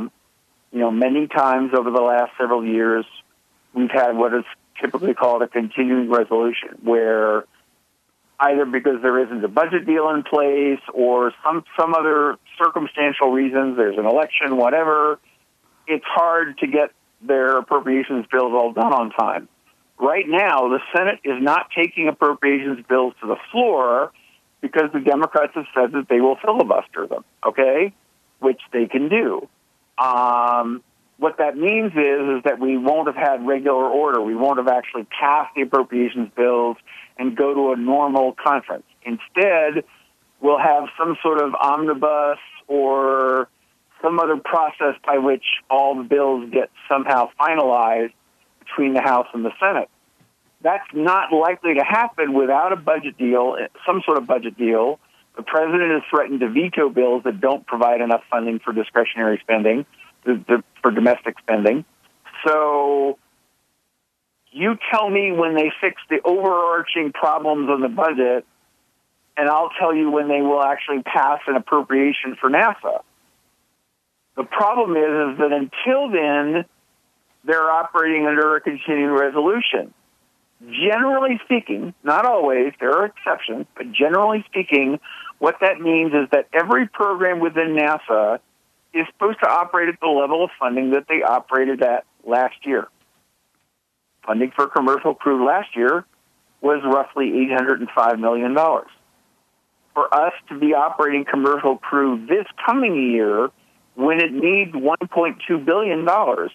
Many times over the last several years, we've had what is typically called a continuing resolution, where either because there isn't a budget deal in place or some other circumstantial reasons, there's an election, whatever, it's hard to get their appropriations bills all done on time. Right now, the Senate is not taking appropriations bills to the floor because the Democrats have said that they will filibuster them, okay, which they can do. What that means is that we won't have had regular order. We won't have actually passed the appropriations bills and go to a normal conference. Instead, we'll have some sort of omnibus or some other process by which all the bills get somehow finalized between the House and the Senate. That's not likely to happen without a budget deal, some sort of budget deal. The president has threatened to veto bills that don't provide enough funding for discretionary spending, for domestic spending. So you tell me when they fix the overarching problems on the budget, and I'll tell you when they will actually pass an appropriation for NASA. The problem is that until then, they're operating under a continuing resolution. Generally speaking, not always, there are exceptions, but generally speaking, what that means is that every program within NASA is supposed to operate at the level of funding that they operated at last year. Funding for commercial crew last year was roughly $805 million. For us to be operating commercial crew this coming year, when it needs $1.2 billion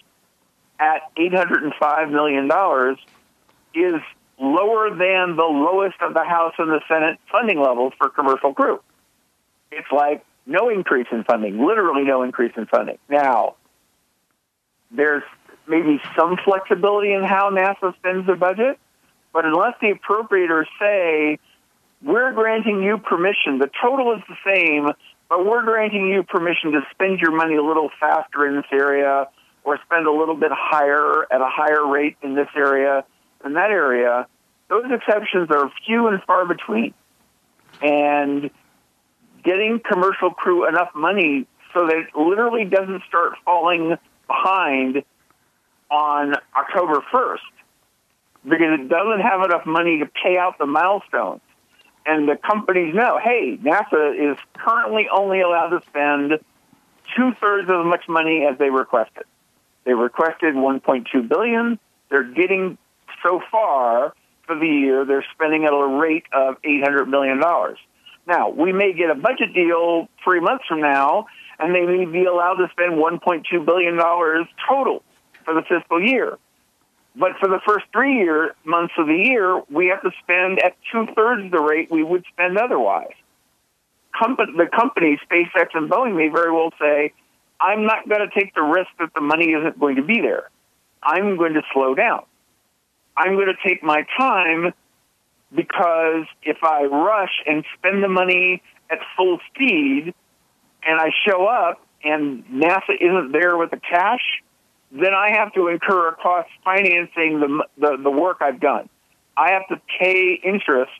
at $805 million, is lower than the lowest of the House and the Senate funding levels for commercial crew. It's like no increase in funding, literally no increase in funding. Now, there's maybe some flexibility in how NASA spends their budget, but unless the appropriators say, we're granting you permission, the total is the same, but we're granting you permission to spend your money a little faster in this area or spend a little bit higher at a higher rate in this area than that area, those exceptions are few and far between. And getting commercial crew enough money so that it literally doesn't start falling behind on October 1st because it doesn't have enough money to pay out the milestones. And the companies know, hey, NASA is currently only allowed to spend 2/3 of as much money as they requested. They requested $1.2 billion. They're getting, so far for the year, they're spending at a rate of $800 million. Now, we may get a budget deal 3 months from now, and they may be allowed to spend $1.2 billion total for the fiscal year. But for the first 3 months of the year, we have to spend at 2/3 the rate we would spend otherwise. The companies, SpaceX and Boeing, may very well say, I'm not going to take the risk that the money isn't going to be there. I'm going to slow down. I'm going to take my time because if I rush and spend the money at full speed and I show up and NASA isn't there with the cash, then I have to incur a cost financing the work I've done. I have to pay interest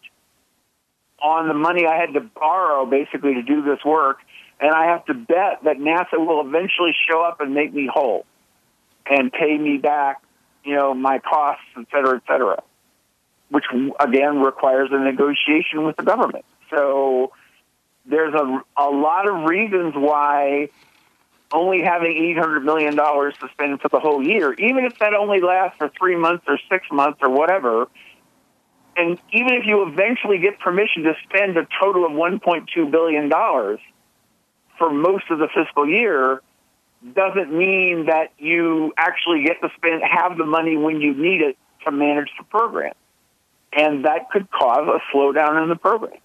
on the money I had to borrow basically to do this work, and I have to bet that NASA will eventually show up and make me whole and pay me back, my costs, et cetera, et cetera. which again requires a negotiation with the government. So there's a lot of reasons why only having $800 million to spend for the whole year, even if that only lasts for 3 months or 6 months or whatever, and even if you eventually get permission to spend a total of $1.2 billion for most of the fiscal year, doesn't mean that you actually get to have the money when you need it to manage the program. And that could cause a slowdown in the program.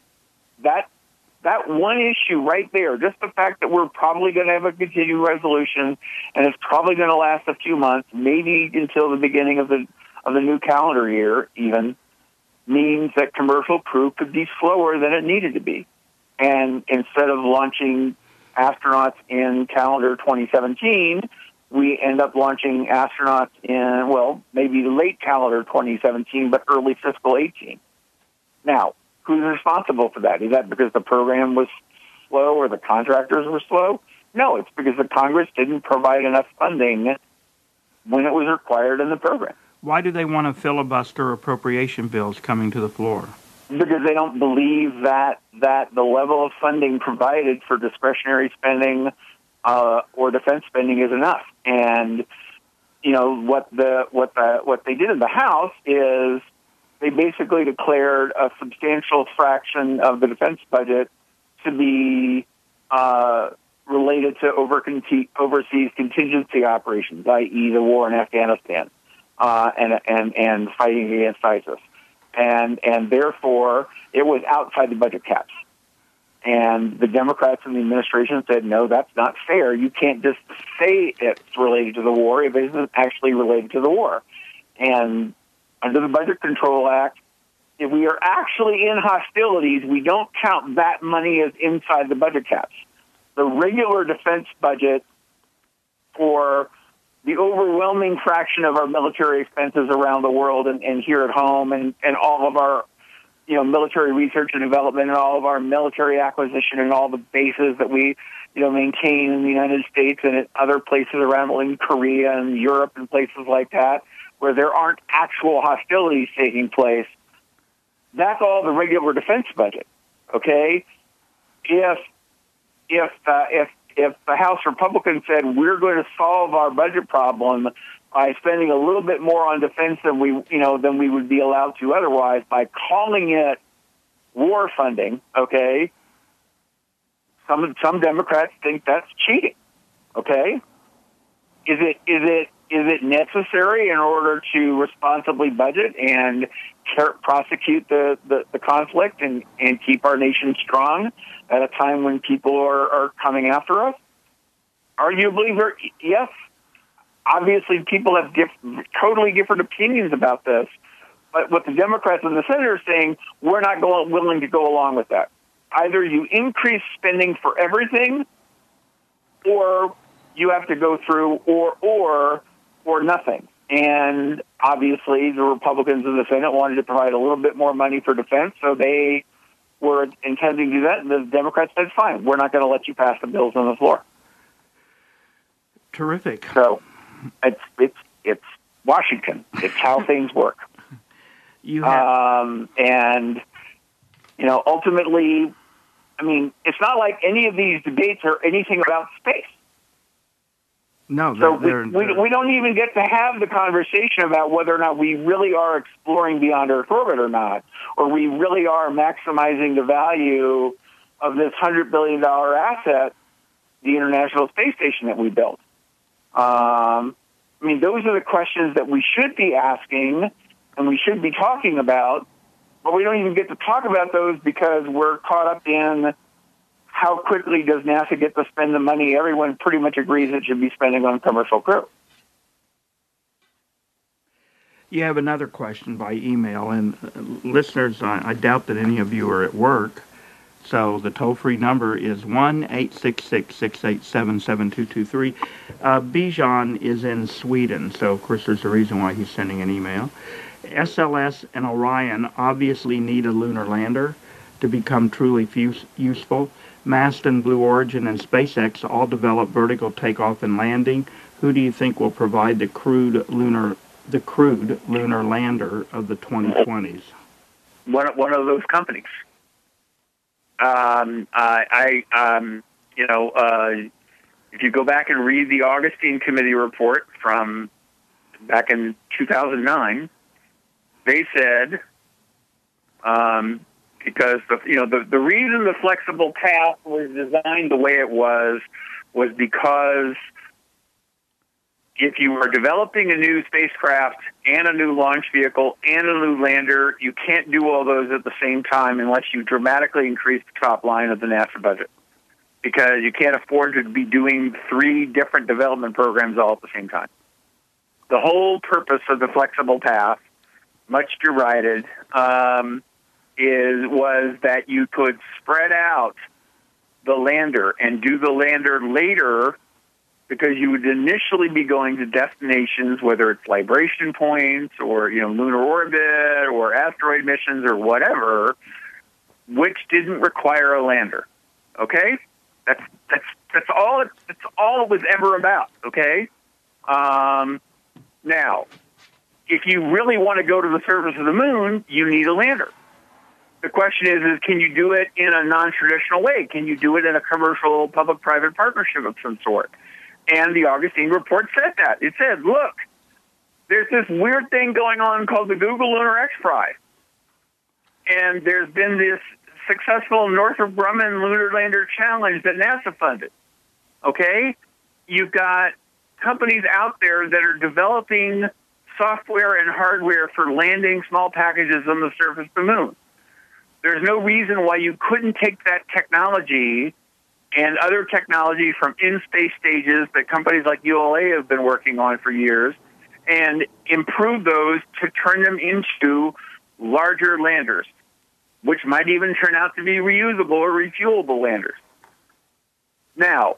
That one issue right there, just the fact that we're probably going to have a continuing resolution and it's probably going to last a few months, maybe until the beginning of the new calendar year even, means that commercial crew could be slower than it needed to be. And instead of launching astronauts in calendar 2017, we end up launching astronauts in, well, maybe late calendar 2017, but early fiscal 18. Now, who's responsible for that? Is that because the program was slow or the contractors were slow? No, it's because the Congress didn't provide enough funding when it was required in the program. Why do they want to filibuster appropriation bills coming to the floor? Because they don't believe that the level of funding provided for discretionary spending or defense spending is enough. And what they did in the House is they basically declared a substantial fraction of the defense budget to be related to overseas contingency operations, i.e., the war in Afghanistan and fighting against ISIS. And therefore, it was outside the budget caps. And the Democrats in the administration said, no, that's not fair. You can't just say it's related to the war if it isn't actually related to the war. And under the Budget Control Act, if we are actually in hostilities, we don't count that money as inside the budget caps. The regular defense budget for the overwhelming fraction of our military expenses around the world and here at home and all of our military research and development and all of our military acquisition and all the bases that we maintain in the United States and at other places around in Korea and Europe and places like that where there aren't actual hostilities taking place, that's all the regular defense budget, okay? If the House Republicans said we're going to solve our budget problem by spending a little bit more on defense than we would be allowed to otherwise by calling it war funding, okay? Some Democrats think that's cheating, okay? Is it necessary in order to responsibly budget and prosecute the conflict and keep our nation strong at a time when people are coming after us? Arguably, yes. Obviously, people have totally different opinions about this. But what the Democrats and the Senate are saying, we're not willing to go along with that. Either you increase spending for everything, or you have to go through or nothing. And obviously, the Republicans in the Senate wanted to provide a little bit more money for defense, so they were intending to do that. And the Democrats said, fine, we're not going to let you pass the bills on the floor. Terrific. So it's Washington. It's how things work. Ultimately, I mean, it's not like any of these debates are anything about space. No, so we don't even get to have the conversation about whether or not we really are exploring beyond Earth orbit or not, or we really are maximizing the value of this $100 billion asset, the International Space Station that we built. I mean, those are the questions that we should be asking and we should be talking about, but we don't even get to talk about those because we're caught up in how quickly does NASA get to spend the money everyone pretty much agrees it should be spending on commercial crew. You have another question by email, and listeners, I doubt that any of you are at work, so the toll-free number is 1-866-687-7223. Bijan is in Sweden, so of course there's a reason why he's sending an email. SLS and Orion obviously need a lunar lander to become truly useful. Masten, Blue Origin, and SpaceX all develop vertical takeoff and landing. Who do you think will provide the crewed lunar the crewed lunar lander of the 2020s? One of those companies. If you go back and read the Augustine Committee report from back in 2009, they said because the reason the flexible path was designed the way it was because if you are developing a new spacecraft and a new launch vehicle and a new lander, you can't do all those at the same time unless you dramatically increase the top line of the NASA budget, because you can't afford to be doing 3 different development programs all at the same time. The whole purpose of the flexible path, much derided, was that you could spread out the lander and do the lander later, because you would initially be going to destinations, whether it's libration points or lunar orbit or asteroid missions or whatever, which didn't require a lander. Okay, that's all it was ever about. Okay, now, if you really want to go to the surface of the moon, you need a lander. The question is can you do it in a non-traditional way? Can you do it in a commercial public-private partnership of some sort? And the Augustine report said that. It said, look, there's this weird thing going on called the Google Lunar X Prize. And there's been this successful Northrop Grumman Lunar Lander Challenge that NASA funded. Okay? You've got companies out there that are developing software and hardware for landing small packages on the surface of the moon. There's no reason why you couldn't take that technology and other technology from in-space stages that companies like ULA have been working on for years and improve those to turn them into larger landers, which might even turn out to be reusable or refuelable landers. Now,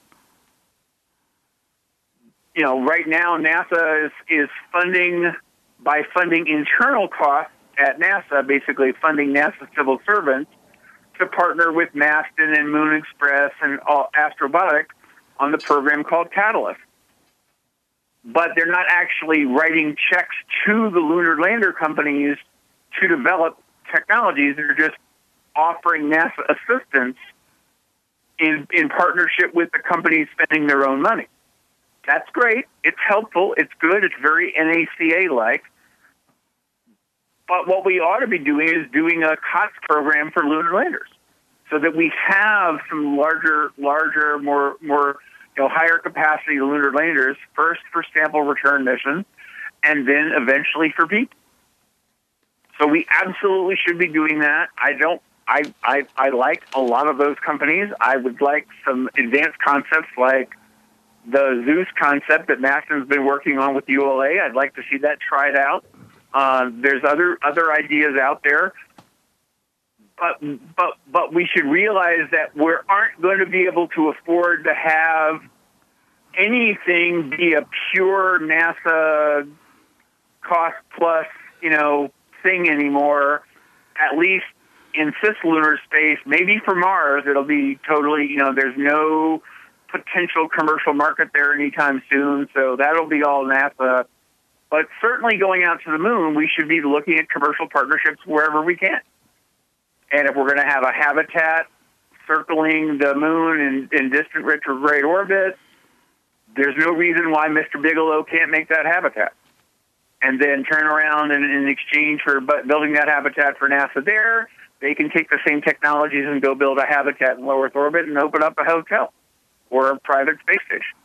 right now NASA is funding internal costs at NASA, basically funding NASA civil servants to partner with Masten and Moon Express and Astrobotic on the program called Catalyst. But they're not actually writing checks to the lunar lander companies to develop technologies. They're just offering NASA assistance in partnership with the companies spending their own money. That's great. It's helpful. It's good. It's very NACA-like. But what we ought to be doing is doing a COTS program for lunar landers, so that we have some larger, more higher capacity lunar landers, first for sample return missions, and then eventually for people. So we absolutely should be doing that. I like a lot of those companies. I would like some advanced concepts like the Zeus concept that Masten's been working on with ULA. I'd like to see that tried out. There's other ideas out there, but we should realize that we aren't going to be able to afford to have anything be a pure NASA cost plus thing anymore. At least in cislunar space, maybe for Mars, it'll be totally there's no potential commercial market there anytime soon, so that'll be all NASA. But certainly going out to the moon, we should be looking at commercial partnerships wherever we can. And if we're going to have a habitat circling the moon in distant retrograde orbit, there's no reason why Mr. Bigelow can't make that habitat. And then turn around and in exchange for building that habitat for NASA there, they can take the same technologies and go build a habitat in low Earth orbit and open up a hotel or a private space station.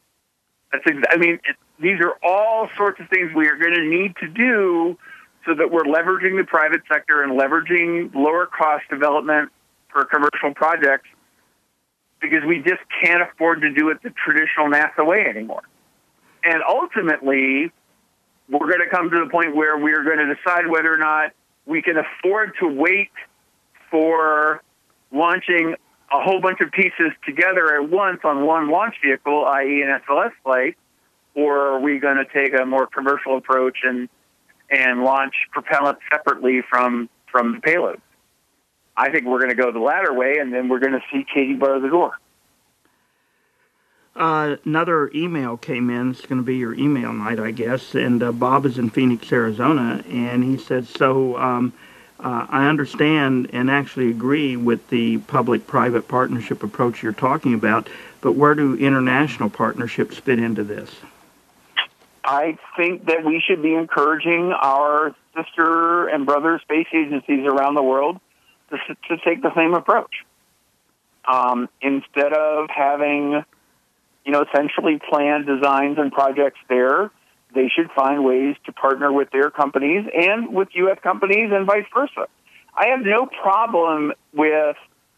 These are all sorts of things we are going to need to do so that we're leveraging the private sector and leveraging lower cost development for commercial projects, because we just can't afford to do it the traditional NASA way anymore. And ultimately, we're going to come to the point where we're going to decide whether or not we can afford to wait for launching a whole bunch of pieces together at once on one launch vehicle, i.e. an SLS flight, or are we going to take a more commercial approach and launch propellant separately from the payload? I think we're going to go the latter way, and then we're going to see Katie bar the door. Another email came in. It's going to be your email night, I guess. And Bob is in Phoenix, Arizona, and he said, I understand and actually agree with the public-private partnership approach you're talking about, but where do international partnerships fit into this? I think that we should be encouraging our sister and brother space agencies around the world to take the same approach. Instead of having, centrally planned designs and projects there, they should find ways to partner with their companies and with U.S. companies and vice versa. I have no problem with,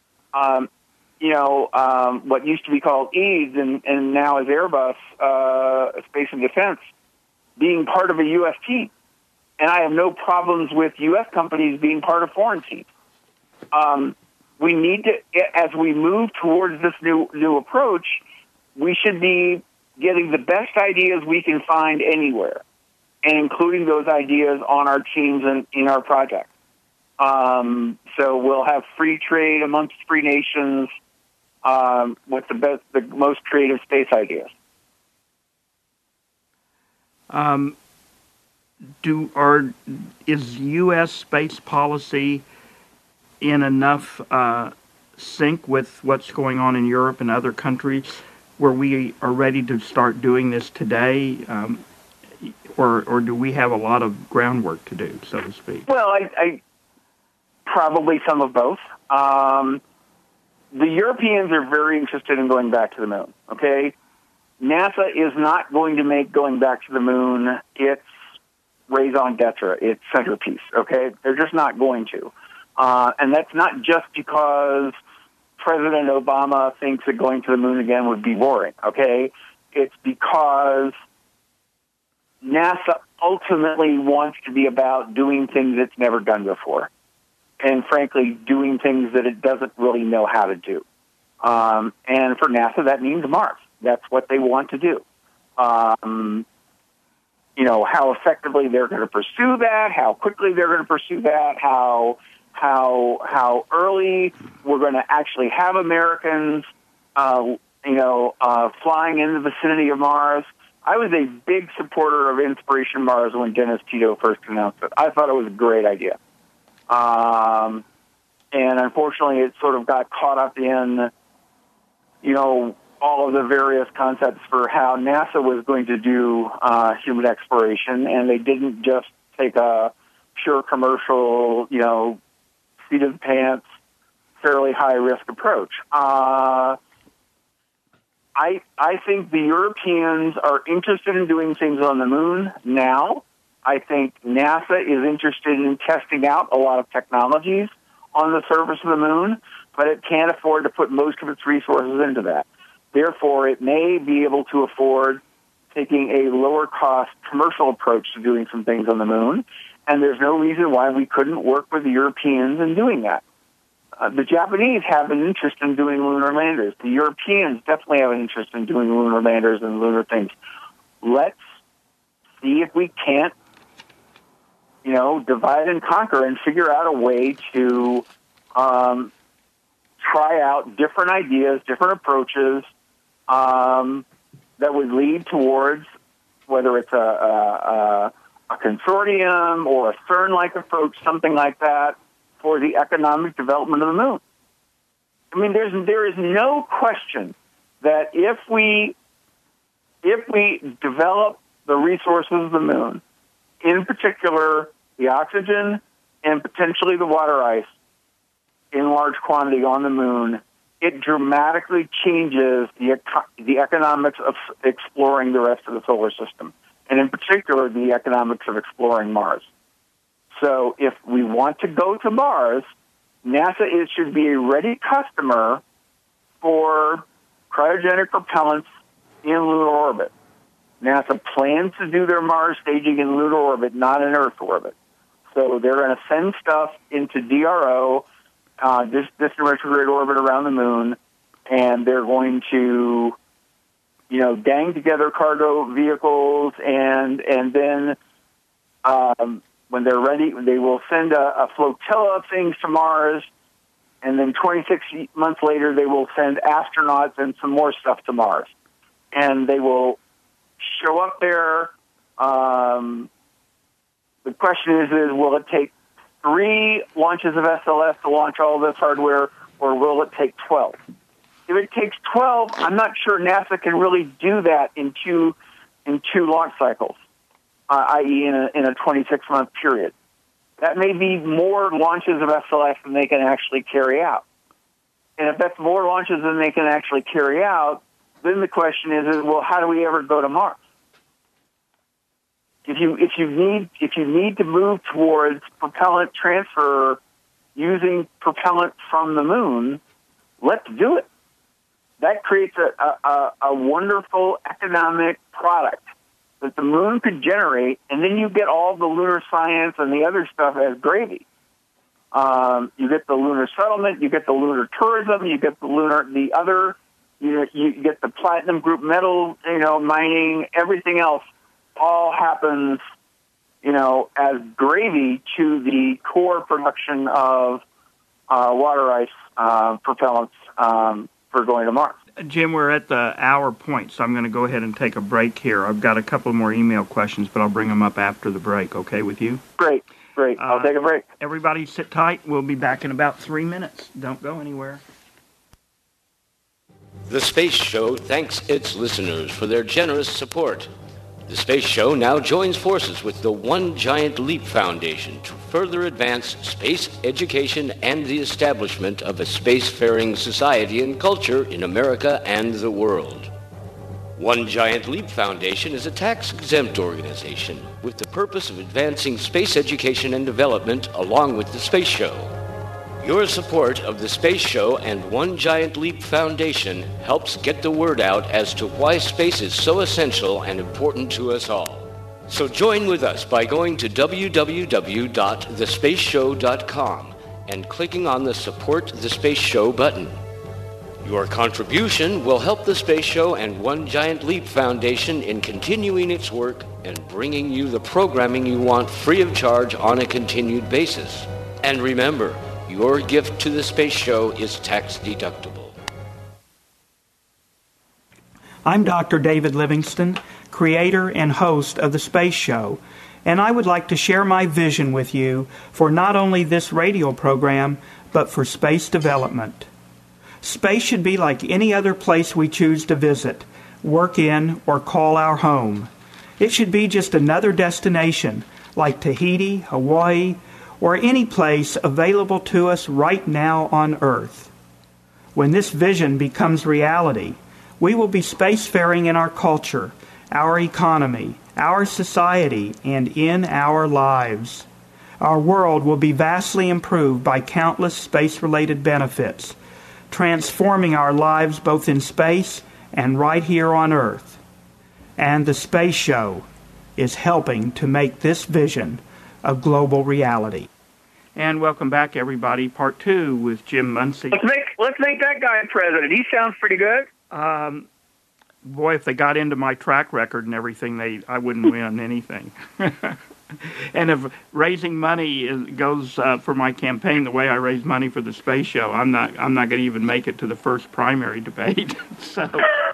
what used to be called EADS and now is Airbus Space and Defense being part of a U.S. team. And I have no problems with U.S. companies being part of foreign teams. We need to, as we move towards this new approach, we should be getting the best ideas we can find anywhere and including those ideas on our teams and in our projects. So we'll have free trade amongst free nations with the most creative space ideas. Is U.S. space policy in enough sync with what's going on in Europe and other countries where we are ready to start doing this today, or do we have a lot of groundwork to do, so to speak? Well, I probably some of both. The Europeans are very interested in going back to the moon, okay? NASA is not going to make going back to the moon its raison d'etre, its centerpiece, okay? They're just not going to. And that's not just because President Obama thinks that going to the moon again would be boring, okay? It's because NASA ultimately wants to be about doing things it's never done before. And frankly, doing things that it doesn't really know how to do. And for NASA, that means Mars. That's what they want to do. How effectively they're going to pursue that, how quickly they're going to pursue that, how early we're going to actually have Americans, flying in the vicinity of Mars. I was a big supporter of Inspiration Mars when Dennis Tito first announced it. I thought it was a great idea. And unfortunately, it sort of got caught up in, all of the various concepts for how NASA was going to do human exploration, and they didn't just take a pure commercial, seat of the pants, fairly high-risk approach. I think the Europeans are interested in doing things on the moon now. I think NASA is interested in testing out a lot of technologies on the surface of the moon, but it can't afford to put most of its resources into that. Therefore, it may be able to afford taking a lower-cost commercial approach to doing some things on the moon, and there's no reason why we couldn't work with the Europeans in doing that. The Japanese have an interest in doing lunar landers. The Europeans definitely have an interest in doing lunar landers and lunar things. Let's see if we can't, divide and conquer and figure out a way to try out different ideas, different approaches that would lead towards whether it's a consortium or a CERN-like approach, something like that, for the economic development of the moon. I mean, there is no question that if we develop the resources of the moon, in particular the oxygen and potentially the water ice in large quantity on the moon, it dramatically changes the economics of exploring the rest of the solar system, and in particular the economics of exploring Mars. So if we want to go to Mars, NASA should be a ready customer for cryogenic propellants in lunar orbit. NASA plans to do their Mars staging in lunar orbit, not in Earth orbit. So they're going to send stuff into DRO, distant retrograde orbit around the moon, and they're going to, dang together cargo vehicles, and then when they're ready, they will send a flotilla of things to Mars, and then 26 months later, they will send astronauts and some more stuff to Mars. and they will show up there. The question is will it take 3 launches of SLS to launch all this hardware, or will it take 12? If it takes 12, I'm not sure NASA can really do that in two launch cycles, i.e. in a 26-month period. That may be more launches of SLS than they can actually carry out. And if that's more launches than they can actually carry out, then the question is well, how do we ever go to Mars? If you need to move towards propellant transfer using propellant from the moon, let's do it. That creates a wonderful economic product that the moon could generate, and then you get all the lunar science and the other stuff as gravy. You get the lunar settlement, you get the lunar tourism, you get you get the platinum group metal, mining, everything else all happens, as gravy to the core production of water ice propellants for going to Mars. Jim, we're at the hour point, so I'm going to go ahead and take a break here. I've got a couple more email questions, but I'll bring them up after the break. Okay with you? Great. I'll take a break. Everybody sit tight. We'll be back in about 3 minutes. Don't go anywhere. The Space Show thanks its listeners for their generous support. The Space Show now joins forces with the One Giant Leap Foundation to further advance space education and the establishment of a spacefaring society and culture in America and the world. One Giant Leap Foundation is a tax-exempt organization with the purpose of advancing space education and development along with the Space Show. Your support of the Space Show and One Giant Leap Foundation helps get the word out as to why space is so essential and important to us all. So join with us by going to www.thespaceshow.com and clicking on the Support the Space Show button. Your contribution will help the Space Show and One Giant Leap Foundation in continuing its work and bringing you the programming you want free of charge on a continued basis. And remember, your gift to the Space Show is tax deductible. I'm Dr. David Livingston, creator and host of the Space Show, and I would like to share my vision with you for not only this radio program, but for space development. Space should be like any other place we choose to visit, work in, or call our home. It should be just another destination, like Tahiti, Hawaii, or any place available to us right now on Earth. When this vision becomes reality, we will be spacefaring in our culture, our economy, our society, and in our lives. Our world will be vastly improved by countless space-related benefits, transforming our lives both in space and right here on Earth. And the Space Show is helping to make this vision a global reality. And welcome back, everybody. Part 2 with Jim Muncie. Let's make that guy president. He sounds pretty good. Boy, if they got into my track record and everything, I wouldn't win anything. And if raising money goes for my campaign the way I raise money for the Space Show, I'm not going to even make it to the first primary debate. So.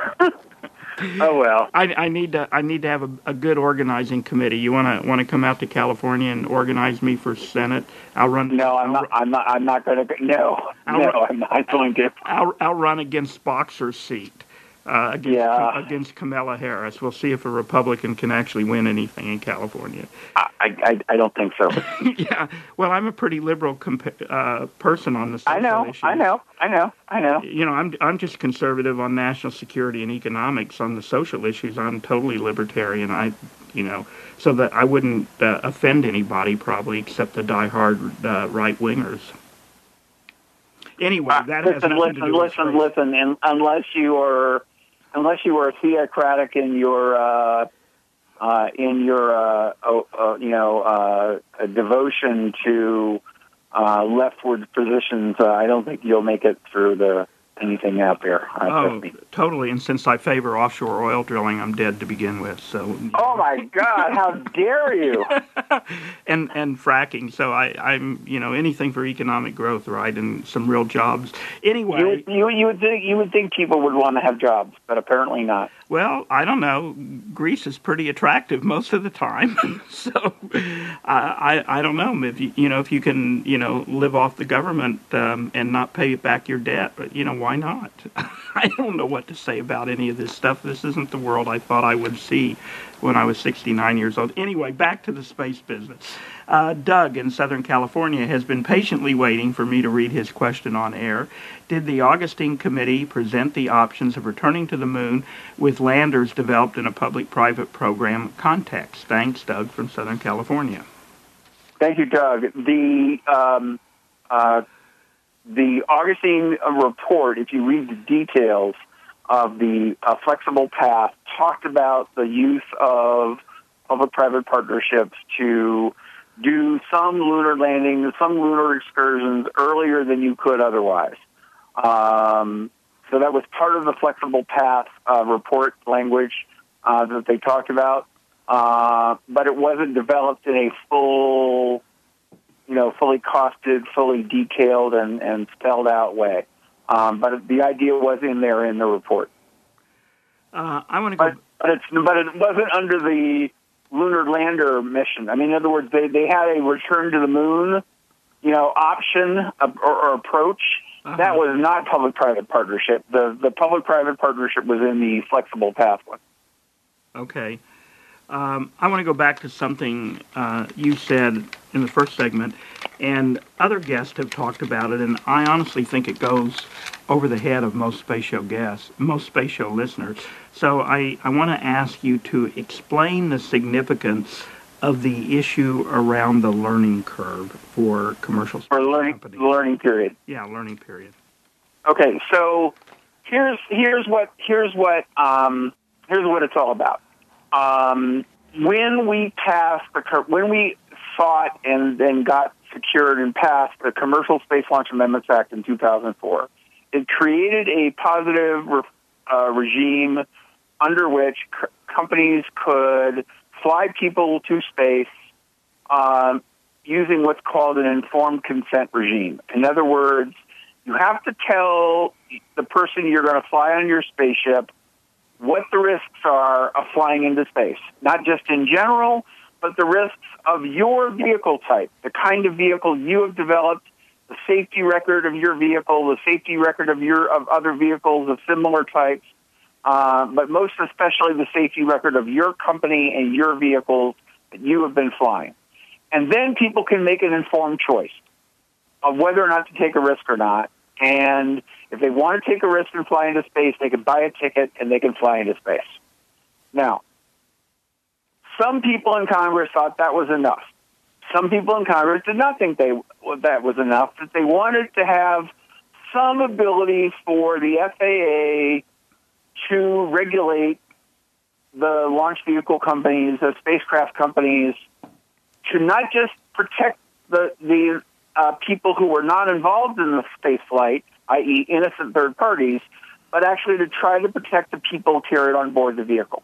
Oh well. I need to have a good organizing committee. You want to come out to California and organize me for Senate? I'll run. No, I'm not going to. No, I'm not going to. I'll run against Boxer's seat. Against Kamala Harris. We'll see if a Republican can actually win anything in California. I don't think so. Yeah. Well, I'm a pretty liberal person on the social issues. I know. You know, I'm just conservative on national security and economics. On the social issues, I'm totally libertarian. So that I wouldn't offend anybody probably except the diehard right-wingers. Anyway, that has nothing to do with space. Listen. And unless you are theocratic in your devotion to leftward positions, I don't think you'll make it through the anything out there. Totally. And since I favor offshore oil drilling, I'm dead to begin with. So. Oh my God! How dare you? and fracking. So I'm anything for economic growth, right, and some real jobs. Anyway, you would think people would want to have jobs, but apparently not. Well, I don't know. Greece is pretty attractive most of the time, so I don't know if if you can live off the government and not pay back your debt. Why not? I don't know what to say about any of this stuff. This isn't the world I thought I would see when I was 69 years old. Anyway, back to the space business. Doug in Southern California has been patiently waiting for me to read his question on air. Did the Augustine Committee present the options of returning to the moon with landers developed in a public-private program context? Thanks, Doug from Southern California. Thank you, Doug. The Augustine report, if you read the details of the flexible path, talked about the use of public-private partnerships to do some lunar landings, some lunar excursions earlier than you could otherwise. So that was part of the flexible path report language that they talked about, but it wasn't developed in a fully costed, fully detailed, and spelled out way. But the idea was in there in the report. I want to go, but it wasn't under the lunar lander mission. I mean, in other words, they had a return to the moon, option or approach. Uh-huh. That was not public-private partnership. The public-private partnership was in the flexible path one. Okay. I want to go back to something you said in the first segment, and other guests have talked about it, and I honestly think it goes over the head of most Space Show guests, most Space Show listeners. So I want to ask you to explain the significance of the issue around the learning curve for commercial space companies. Learning period. Yeah, learning period. Okay, so here's what it's all about. When we fought and then got secured and passed the Commercial Space Launch Amendments Act in 2004, it created a positive regime under which companies could fly people to space using what's called an informed consent regime. In other words, you have to tell the person you're going to fly on your spaceship what the risks are of flying into space, not just in general, but the risks of your vehicle type, the kind of vehicle you have developed, the safety record of your vehicle, the safety record of other vehicles of similar types, but most especially the safety record of your company and your vehicles that you have been flying. And then people can make an informed choice of whether or not to take a risk or not. And if they want to take a risk and fly into space, they can buy a ticket and they can fly into space. Now, some people in Congress thought that was enough. Some people in Congress did not think that was enough, that they wanted to have some ability for the FAA to regulate the launch vehicle companies, the spacecraft companies, to not just protect the people who were not involved in the space flight, i.e. innocent third parties, but actually to try to protect the people carried on board the vehicle.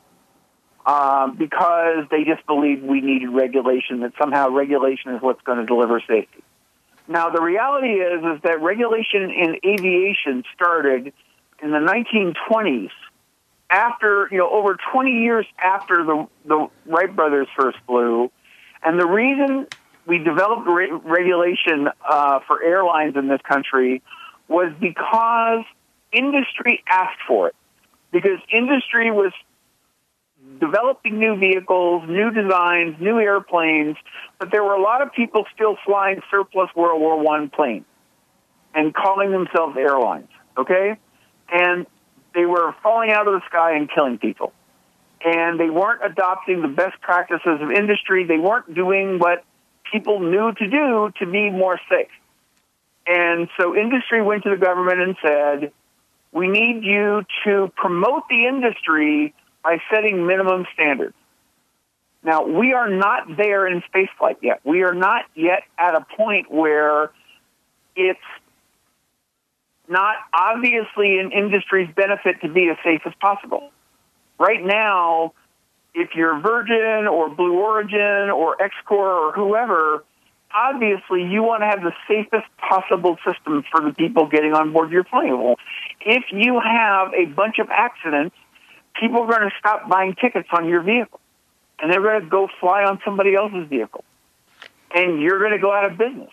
Because they just believed we needed regulation, that somehow regulation is what's going to deliver safety. Now, the reality is that regulation in aviation started in the 1920s, after, over 20 years after the Wright brothers first flew. And the reason we developed regulation for airlines in this country was because industry asked for it. Because industry was developing new vehicles, new designs, new airplanes, but there were a lot of people still flying surplus World War I planes and calling themselves airlines, okay? And they were falling out of the sky and killing people. And they weren't adopting the best practices of industry. They weren't doing what people knew to do to be more safe. And so industry went to the government and said, we need you to promote the industry by setting minimum standards. Now, we are not there in spaceflight yet. We are not yet at a point where it's not obviously in industry's benefit to be as safe as possible. Right now, if you're Virgin or Blue Origin or Xcor or whoever, obviously you want to have the safest possible system for the people getting on board your plane. Well, if you have a bunch of accidents, people are going to stop buying tickets on your vehicle, and they're going to go fly on somebody else's vehicle, and you're going to go out of business.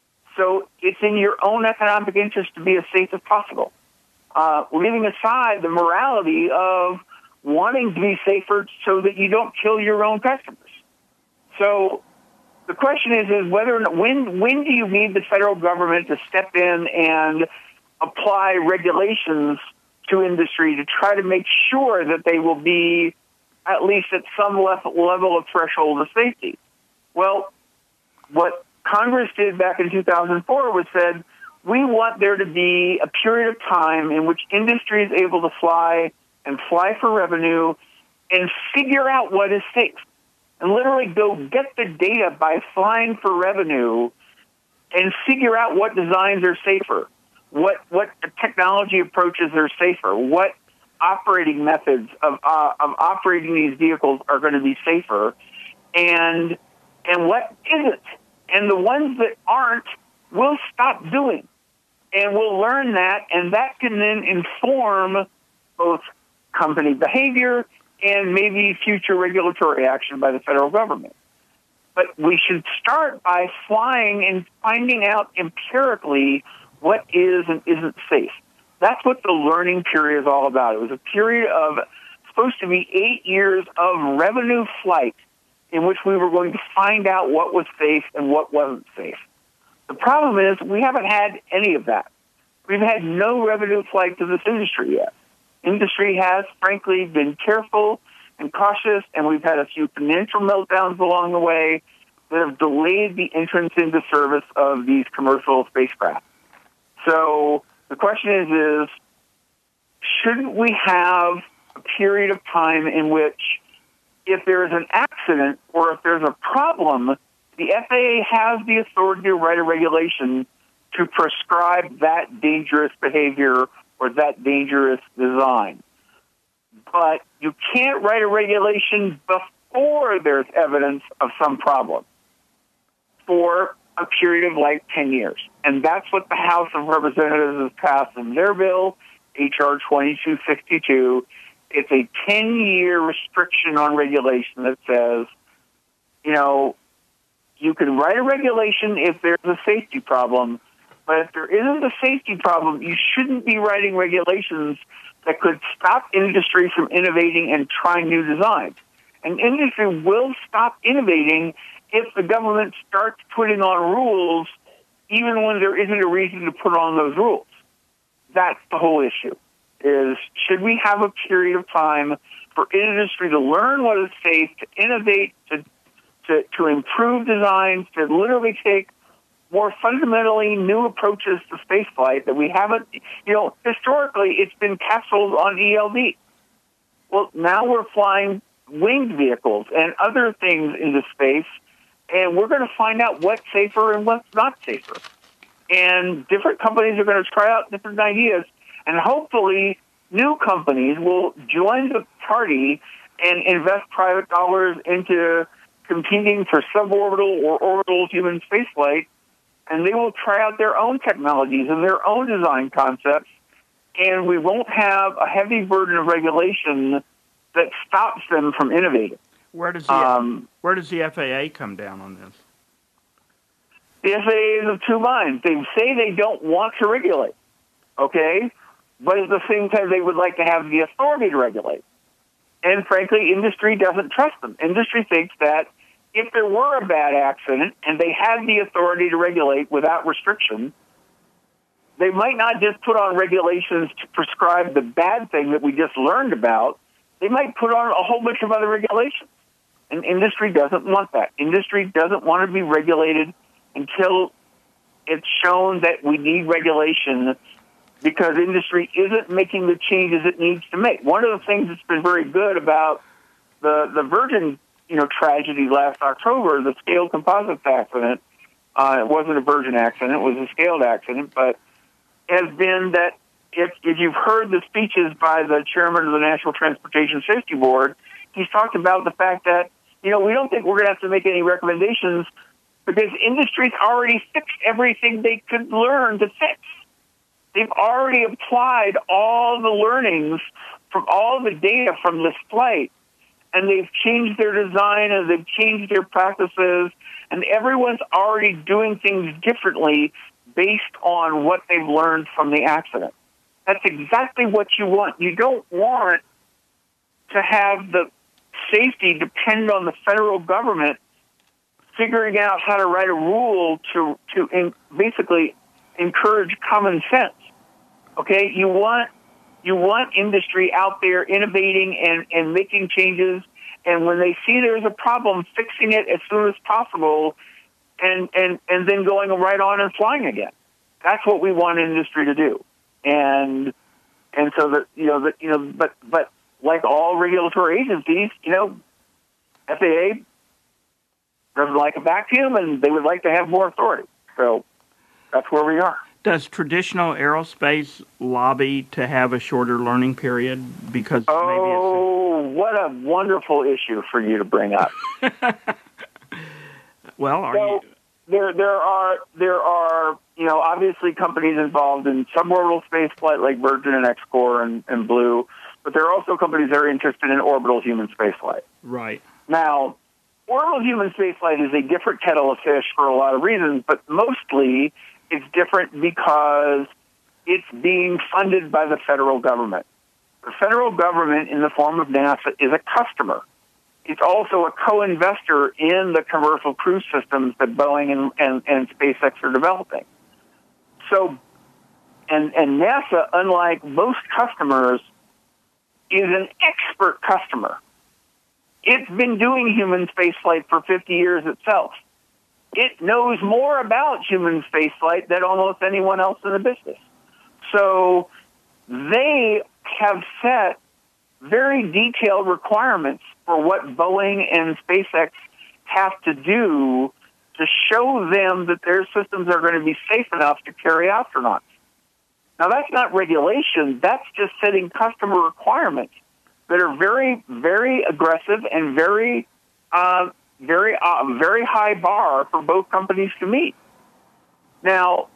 So it's in your own economic interest to be as safe as possible. Leaving aside the morality of wanting to be safer so that you don't kill your own customers. So the question is whether or not, when do you need the federal government to step in and apply regulations to industry to try to make sure that they will be at least at some level of threshold of safety? Well, what Congress did back in 2004 was said, we want there to be a period of time in which industry is able to fly and fly for revenue and figure out what is safe. And literally go get the data by flying for revenue and figure out what designs are safer, what technology approaches are safer, what operating methods of operating these vehicles are going to be safer, and what isn't. And the ones that aren't, we'll stop doing. And we'll learn that, and that can then inform both company behavior and maybe future regulatory action by the federal government. But we should start by flying and finding out empirically what is and isn't safe. That's what the learning period is all about. It was a period of supposed to be 8 years of revenue flight in which we were going to find out what was safe and what wasn't safe. The problem is we haven't had any of that. We've had no revenue flight to this industry yet. Industry has, frankly, been careful and cautious, and we've had a few financial meltdowns along the way that have delayed the entrance into service of these commercial spacecraft. So the question is shouldn't we have a period of time in which if there is an accident or if there's a problem, the FAA has the authority to write a regulation to prescribe that dangerous behavior or that dangerous design. But you can't write a regulation before there's evidence of some problem for a period of like 10 years. And that's what the House of Representatives has passed in their bill, H.R. 2262. It's a 10-year restriction on regulation that says, you can write a regulation if there's a safety problem, but if there isn't a safety problem, you shouldn't be writing regulations that could stop industry from innovating and trying new designs. And industry will stop innovating if the government starts putting on rules even when there isn't a reason to put on those rules. That's the whole issue, is should we have a period of time for industry to learn what is safe, to innovate, to improve designs, to literally take more fundamentally new approaches to spaceflight that we haven't, historically it's been capsuled on ELD. Well, now we're flying winged vehicles and other things into space, and we're going to find out what's safer and what's not safer. And different companies are going to try out different ideas, and hopefully new companies will join the party and invest private dollars into competing for suborbital or orbital human spaceflight, and they will try out their own technologies and their own design concepts, and we won't have a heavy burden of regulation that stops them from innovating. Where does the FAA come down on this? The FAA is of two minds. They say they don't want to regulate, okay? But at the same time, they would like to have the authority to regulate. And frankly, industry doesn't trust them. Industry thinks that if there were a bad accident and they had the authority to regulate without restriction, they might not just put on regulations to prescribe the bad thing that we just learned about. They might put on a whole bunch of other regulations. And industry doesn't want that. Industry doesn't want to be regulated until it's shown that we need regulation because industry isn't making the changes it needs to make. One of the things that's been very good about the Virgin tragedy last October, the scaled composites accident, it wasn't a Virgin accident, it was a scaled accident, but has been that if you've heard the speeches by the chairman of the National Transportation Safety Board, he's talked about the fact that, we don't think we're going to have to make any recommendations because industry's already fixed everything they could learn to fix. They've already applied all the learnings from all the data from this flight, and they've changed their design and they've changed their practices, and everyone's already doing things differently based on what they've learned from the accident. That's exactly what you want. You don't want to have the safety depend on the federal government figuring out how to write a rule to basically encourage common sense. Okay, you want industry out there innovating and making changes, and when they see there's a problem, fixing it as soon as possible, and then going right on and flying again. That's what we want industry to do, and so that but like all regulatory agencies, FAA doesn't like a vacuum, and they would like to have more authority. So that's where we are. Does traditional aerospace lobby to have a shorter learning period because what a wonderful issue for you to bring up. Well, there are obviously companies involved in suborbital space flight like Virgin and Xcor and Blue, but there are also companies that are interested in orbital human space flight. Right. Now, orbital human space flight is a different kettle of fish for a lot of reasons, but mostly it's different because it's being funded by the federal government. The federal government, in the form of NASA, is a customer. It's also a co-investor in the commercial cruise systems that Boeing and SpaceX are developing. So, and NASA, unlike most customers, is an expert customer. It's been doing human spaceflight for 50 years itself. It knows more about human spaceflight than almost anyone else in the business. So they have set very detailed requirements for what Boeing and SpaceX have to do to show them that their systems are going to be safe enough to carry astronauts. Now, that's not regulation. That's just setting customer requirements that are very, very aggressive and very high bar for both companies to meet. Now,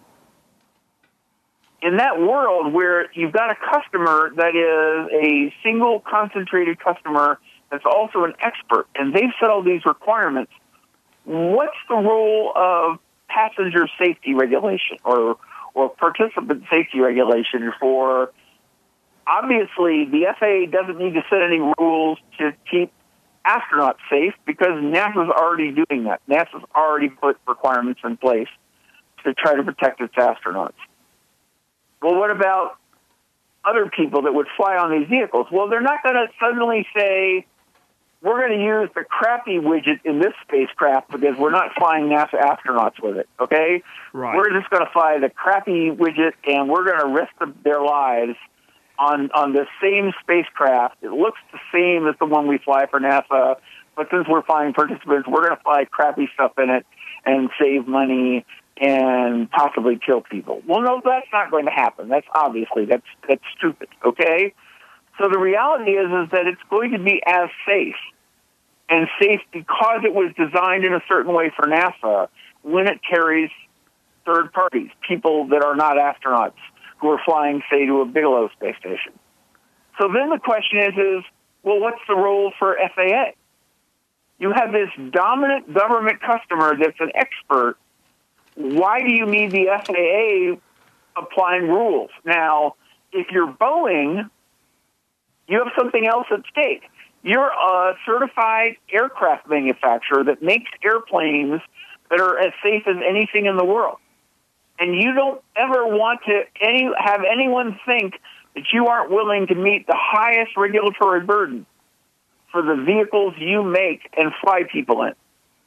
in that world where you've got a customer that is a single concentrated customer that's also an expert, and they've set all these requirements, what's the role of passenger safety regulation or participant safety regulation for... Obviously, the FAA doesn't need to set any rules to keep astronauts safe because NASA's already doing that. NASA's already put requirements in place to try to protect its astronauts. Well, what about other people that would fly on these vehicles? Well, they're not going to suddenly say, we're going to use the crappy widget in this spacecraft because we're not flying NASA astronauts with it, okay? Right. We're just going to fly the crappy widget, and we're going to risk their lives on the same spacecraft. It looks the same as the one we fly for NASA, but since we're flying participants, we're going to fly crappy stuff in it and save money and possibly kill people. Well, no, that's not going to happen. That's stupid, okay? So the reality is that it's going to be as safe, and safe because it was designed in a certain way for NASA when it carries third parties, people that are not astronauts, who are flying, say, to a Bigelow space station. So then the question is, well, what's the role for FAA? You have this dominant government customer that's an expert. Why do you need the FAA applying rules? Now, if you're Boeing, you have something else at stake. You're a certified aircraft manufacturer that makes airplanes that are as safe as anything in the world. And you don't ever want to have anyone think that you aren't willing to meet the highest regulatory burden for the vehicles you make and fly people in.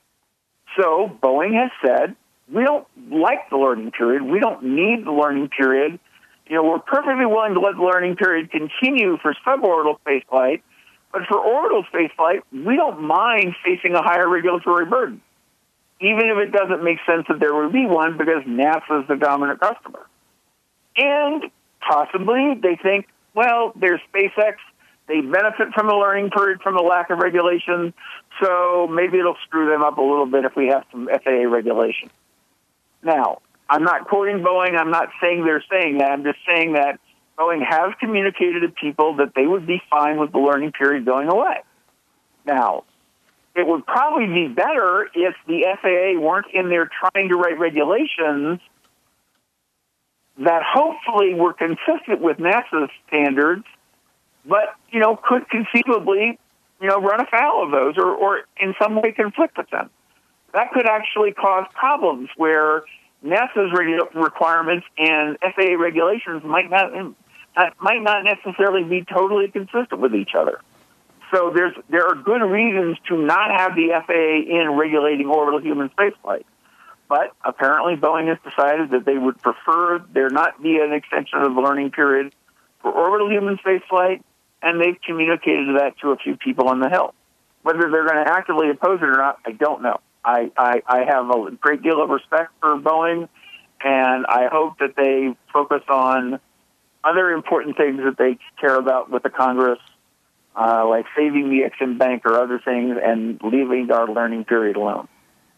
So Boeing has said, we don't like the learning period. We don't need the learning period. We're perfectly willing to let the learning period continue for suborbital spaceflight, but for orbital spaceflight, we don't mind facing a higher regulatory burden, even if it doesn't make sense that there would be one because NASA is the dominant customer. And possibly they think, well, there's SpaceX. They benefit from the learning period from the lack of regulation, so maybe it'll screw them up a little bit if we have some FAA regulation. Now, I'm not quoting Boeing. I'm not saying they're saying that. I'm just saying that Boeing has communicated to people that they would be fine with the learning period going away. Now, it would probably be better if the FAA weren't in there trying to write regulations that hopefully were consistent with NASA's standards, but, could conceivably, run afoul of those or in some way conflict with them. That could actually cause problems where NASA's requirements and FAA regulations might not necessarily be totally consistent with each other. So there are good reasons to not have the FAA in regulating orbital human spaceflight. But apparently Boeing has decided that they would prefer there not be an extension of the learning period for orbital human spaceflight, and they've communicated that to a few people on the Hill. Whether they're going to actively oppose it or not, I don't know. I have a great deal of respect for Boeing, and I hope that they focus on other important things that they care about with the Congress, like saving the Exim Bank or other things, and leaving our learning period alone.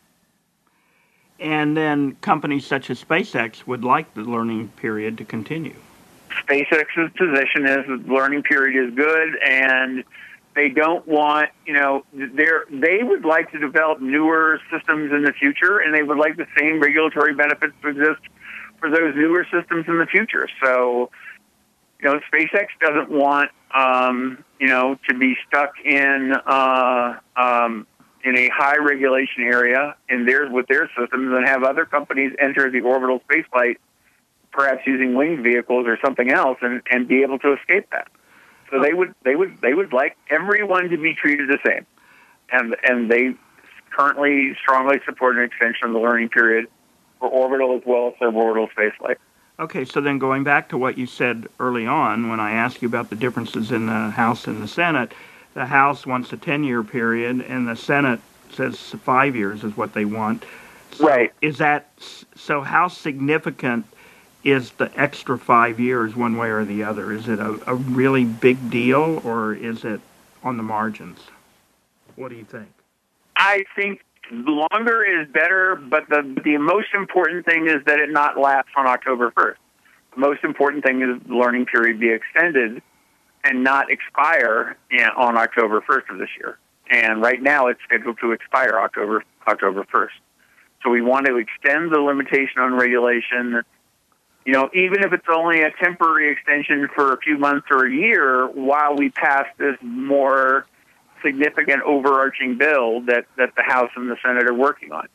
And then companies such as SpaceX would like the learning period to continue. SpaceX's position is that the learning period is good, and they don't want, they would like to develop newer systems in the future, and they would like the same regulatory benefits to exist for those newer systems in the future. So, SpaceX doesn't want, to be stuck in a high regulation area with their systems and have other companies enter the orbital spaceflight, perhaps using winged vehicles or something else, and be able to escape that. So they would like everyone to be treated the same, and they currently strongly support an extension of the learning period for orbital as well as suborbital spaceflight. Okay, so then going back to what you said early on when I asked you about the differences in the House and the Senate, the House wants a 10-year period, and the Senate says 5 years is what they want. So right. So how significant is the extra 5 years one way or the other? Is it a really big deal, or is it on the margins? What do you think? I think longer is better, but the most important thing is that it not lapse on October 1st. The most important thing is the learning period be extended and not expire on October 1st of this year. And right now it's scheduled to expire October 1st. So we want to extend the limitation on regulation, even if it's only a temporary extension for a few months or a year while we pass this more significant overarching bill that the House and the Senate are working on.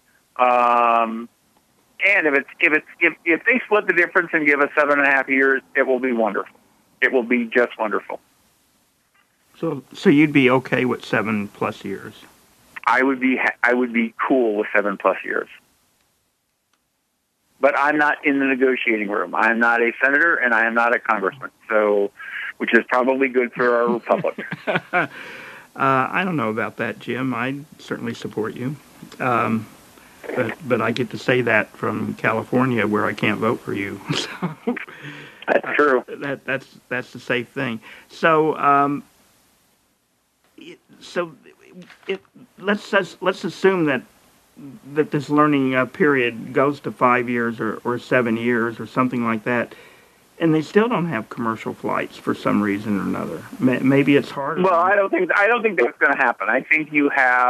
And if they split the difference and give us 7.5 years, it will be wonderful. It will be just wonderful. So you'd be okay with 7+ years? I would be cool with 7+ years. But I'm not in the negotiating room. I'm not a senator, and I am not a congressman. So, which is probably good for our republic. I don't know about that, Jim. I certainly support you. But I get to say that from California, where I can't vote for you. So, that's true. That's the safe thing. So let's assume that this learning period goes to 5 years or 7 years or something like that, and they still don't have commercial flights for some reason or another. Maybe it's harder. Well, I don't think that's going to happen. I think you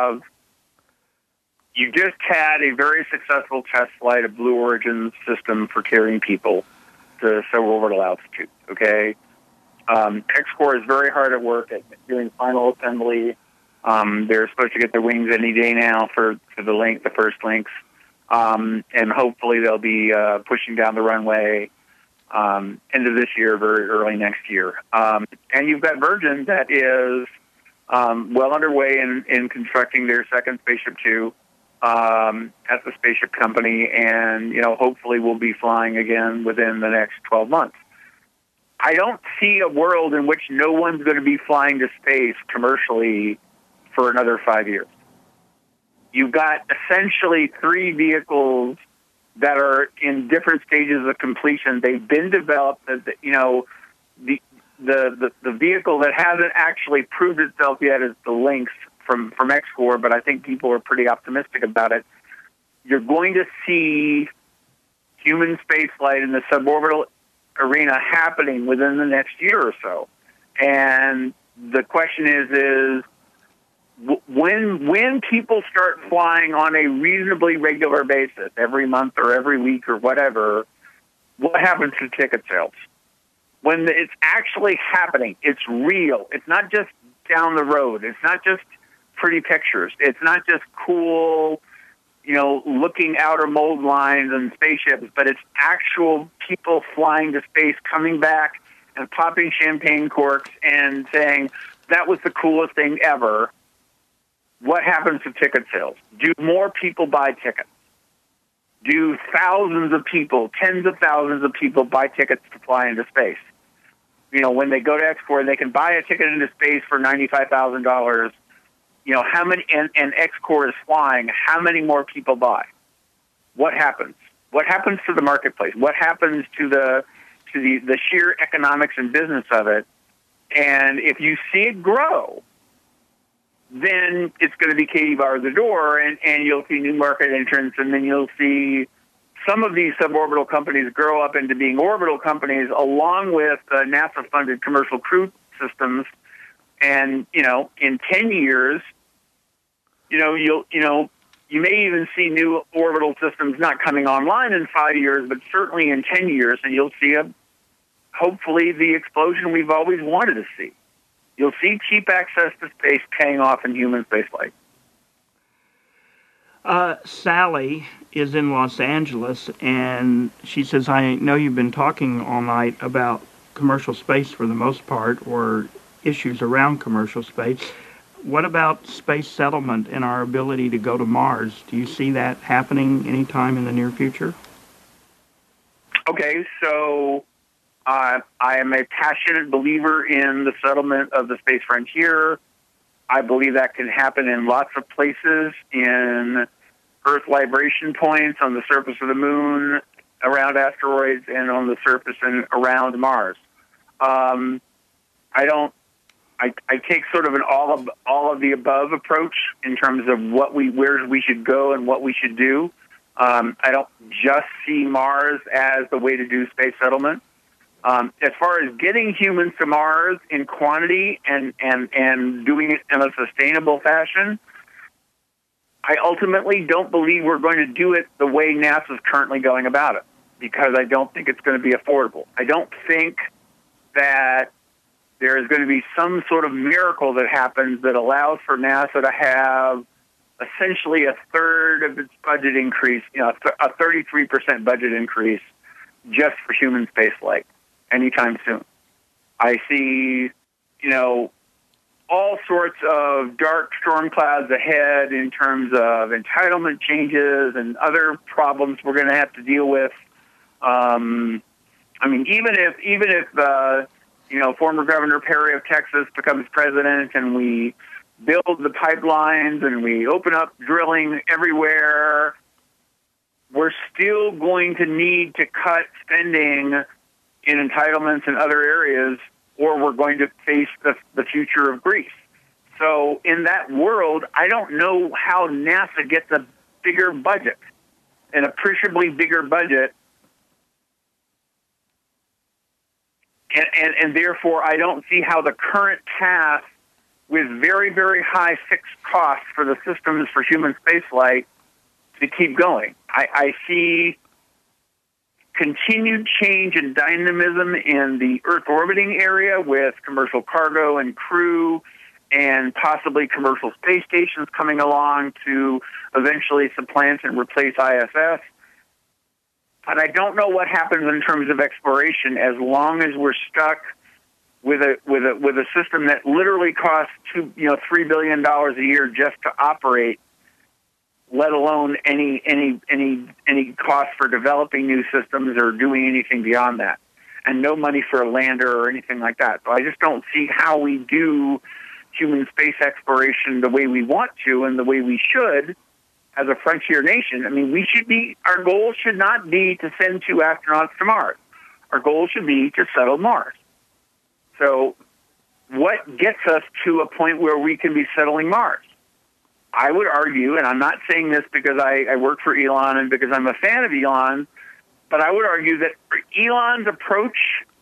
just had a very successful test flight of Blue Origin's system for carrying people to suborbital altitude. Okay, X-Corps is very hard at work at doing final assembly. They're supposed to get their wings any day now for the first links, and hopefully they'll be pushing down the runway end of this year, very early next year. And you've got Virgin that is well underway in constructing their second Spaceship Two at the Spaceship Company, and hopefully will be flying again within the next 12 months. I don't see a world in which no one's going to be flying to space commercially for another 5 years. You've got essentially 3 vehicles that are in different stages of completion. They've been developed. The vehicle that hasn't actually proved itself yet is the Lynx from X-Corps, but I think people are pretty optimistic about it. You're going to see human spaceflight in the suborbital arena happening within the next year or so. And the question is when people start flying on a reasonably regular basis, every month or every week or whatever, what happens to ticket sales? When it's actually happening, it's real. It's not just down the road. It's not just pretty pictures. It's not just cool, looking outer mold lines and spaceships, but it's actual people flying to space, coming back and popping champagne corks and saying, that was the coolest thing ever. What happens to ticket sales? Do more people buy tickets? Do thousands of people, tens of thousands of people buy tickets to fly into space? When they go to X-Corps and they can buy a ticket into space for $95,000, how many, and X-Corps is flying, how many more people buy? What happens? What happens to the marketplace? What happens to the sheer economics and business of it? And if you see it grow, then it's going to be Katie bar the door, and you'll see new market entrants, and then you'll see some of these suborbital companies grow up into being orbital companies, along with NASA-funded commercial crew systems. And in 10 years, you may even see new orbital systems not coming online in 5 years, but certainly in 10 years, and you'll see hopefully the explosion we've always wanted to see. You'll see cheap access to space paying off in human spaceflight. Sally is in Los Angeles, and she says, I know you've been talking all night about commercial space for the most part, or issues around commercial space. What about space settlement and our ability to go to Mars? Do you see that happening anytime in the near future? Okay, so I am a passionate believer in the settlement of the space frontier. I believe that can happen in lots of places, in Earth libration points, on the surface of the moon, around asteroids, and on the surface and around Mars. I take sort of an all of the above approach in terms of where we should go and what we should do. I don't just see Mars as the way to do space settlement. As far as getting humans to Mars in quantity and doing it in a sustainable fashion, I ultimately don't believe we're going to do it the way NASA's currently going about it, because I don't think it's going to be affordable. I don't think that there is going to be some sort of miracle that happens that allows for NASA to have essentially a third of its budget increase, a 33% budget increase just for human spaceflight anytime soon. I see, all sorts of dark storm clouds ahead in terms of entitlement changes and other problems we're going to have to deal with. Even if former Governor Perry of Texas becomes president and we build the pipelines and we open up drilling everywhere, we're still going to need to cut spending in entitlements in other areas, or we're going to face the future of Greece. So in that world, I don't know how NASA gets a bigger budget, an appreciably bigger budget, and therefore I don't see how the current path with very, very high fixed costs for the systems for human spaceflight to keep going. I see continued change and dynamism in the Earth orbiting area with commercial cargo and crew and possibly commercial space stations coming along to eventually supplant and replace ISS. But I don't know what happens in terms of exploration as long as we're stuck with a system that literally costs $3 billion a year just to operate, let alone any cost for developing new systems or doing anything beyond that, and no money for a lander or anything like that. So I just don't see how we do human space exploration the way we want to and the way we should as a frontier nation, I mean, our goal should not be to send 2 astronauts to Mars. Our goal should be to settle Mars. So what gets us to a point where we can be settling Mars? I would argue, and I'm not saying this because I work for Elon and because I'm a fan of Elon, but I would argue that Elon's approach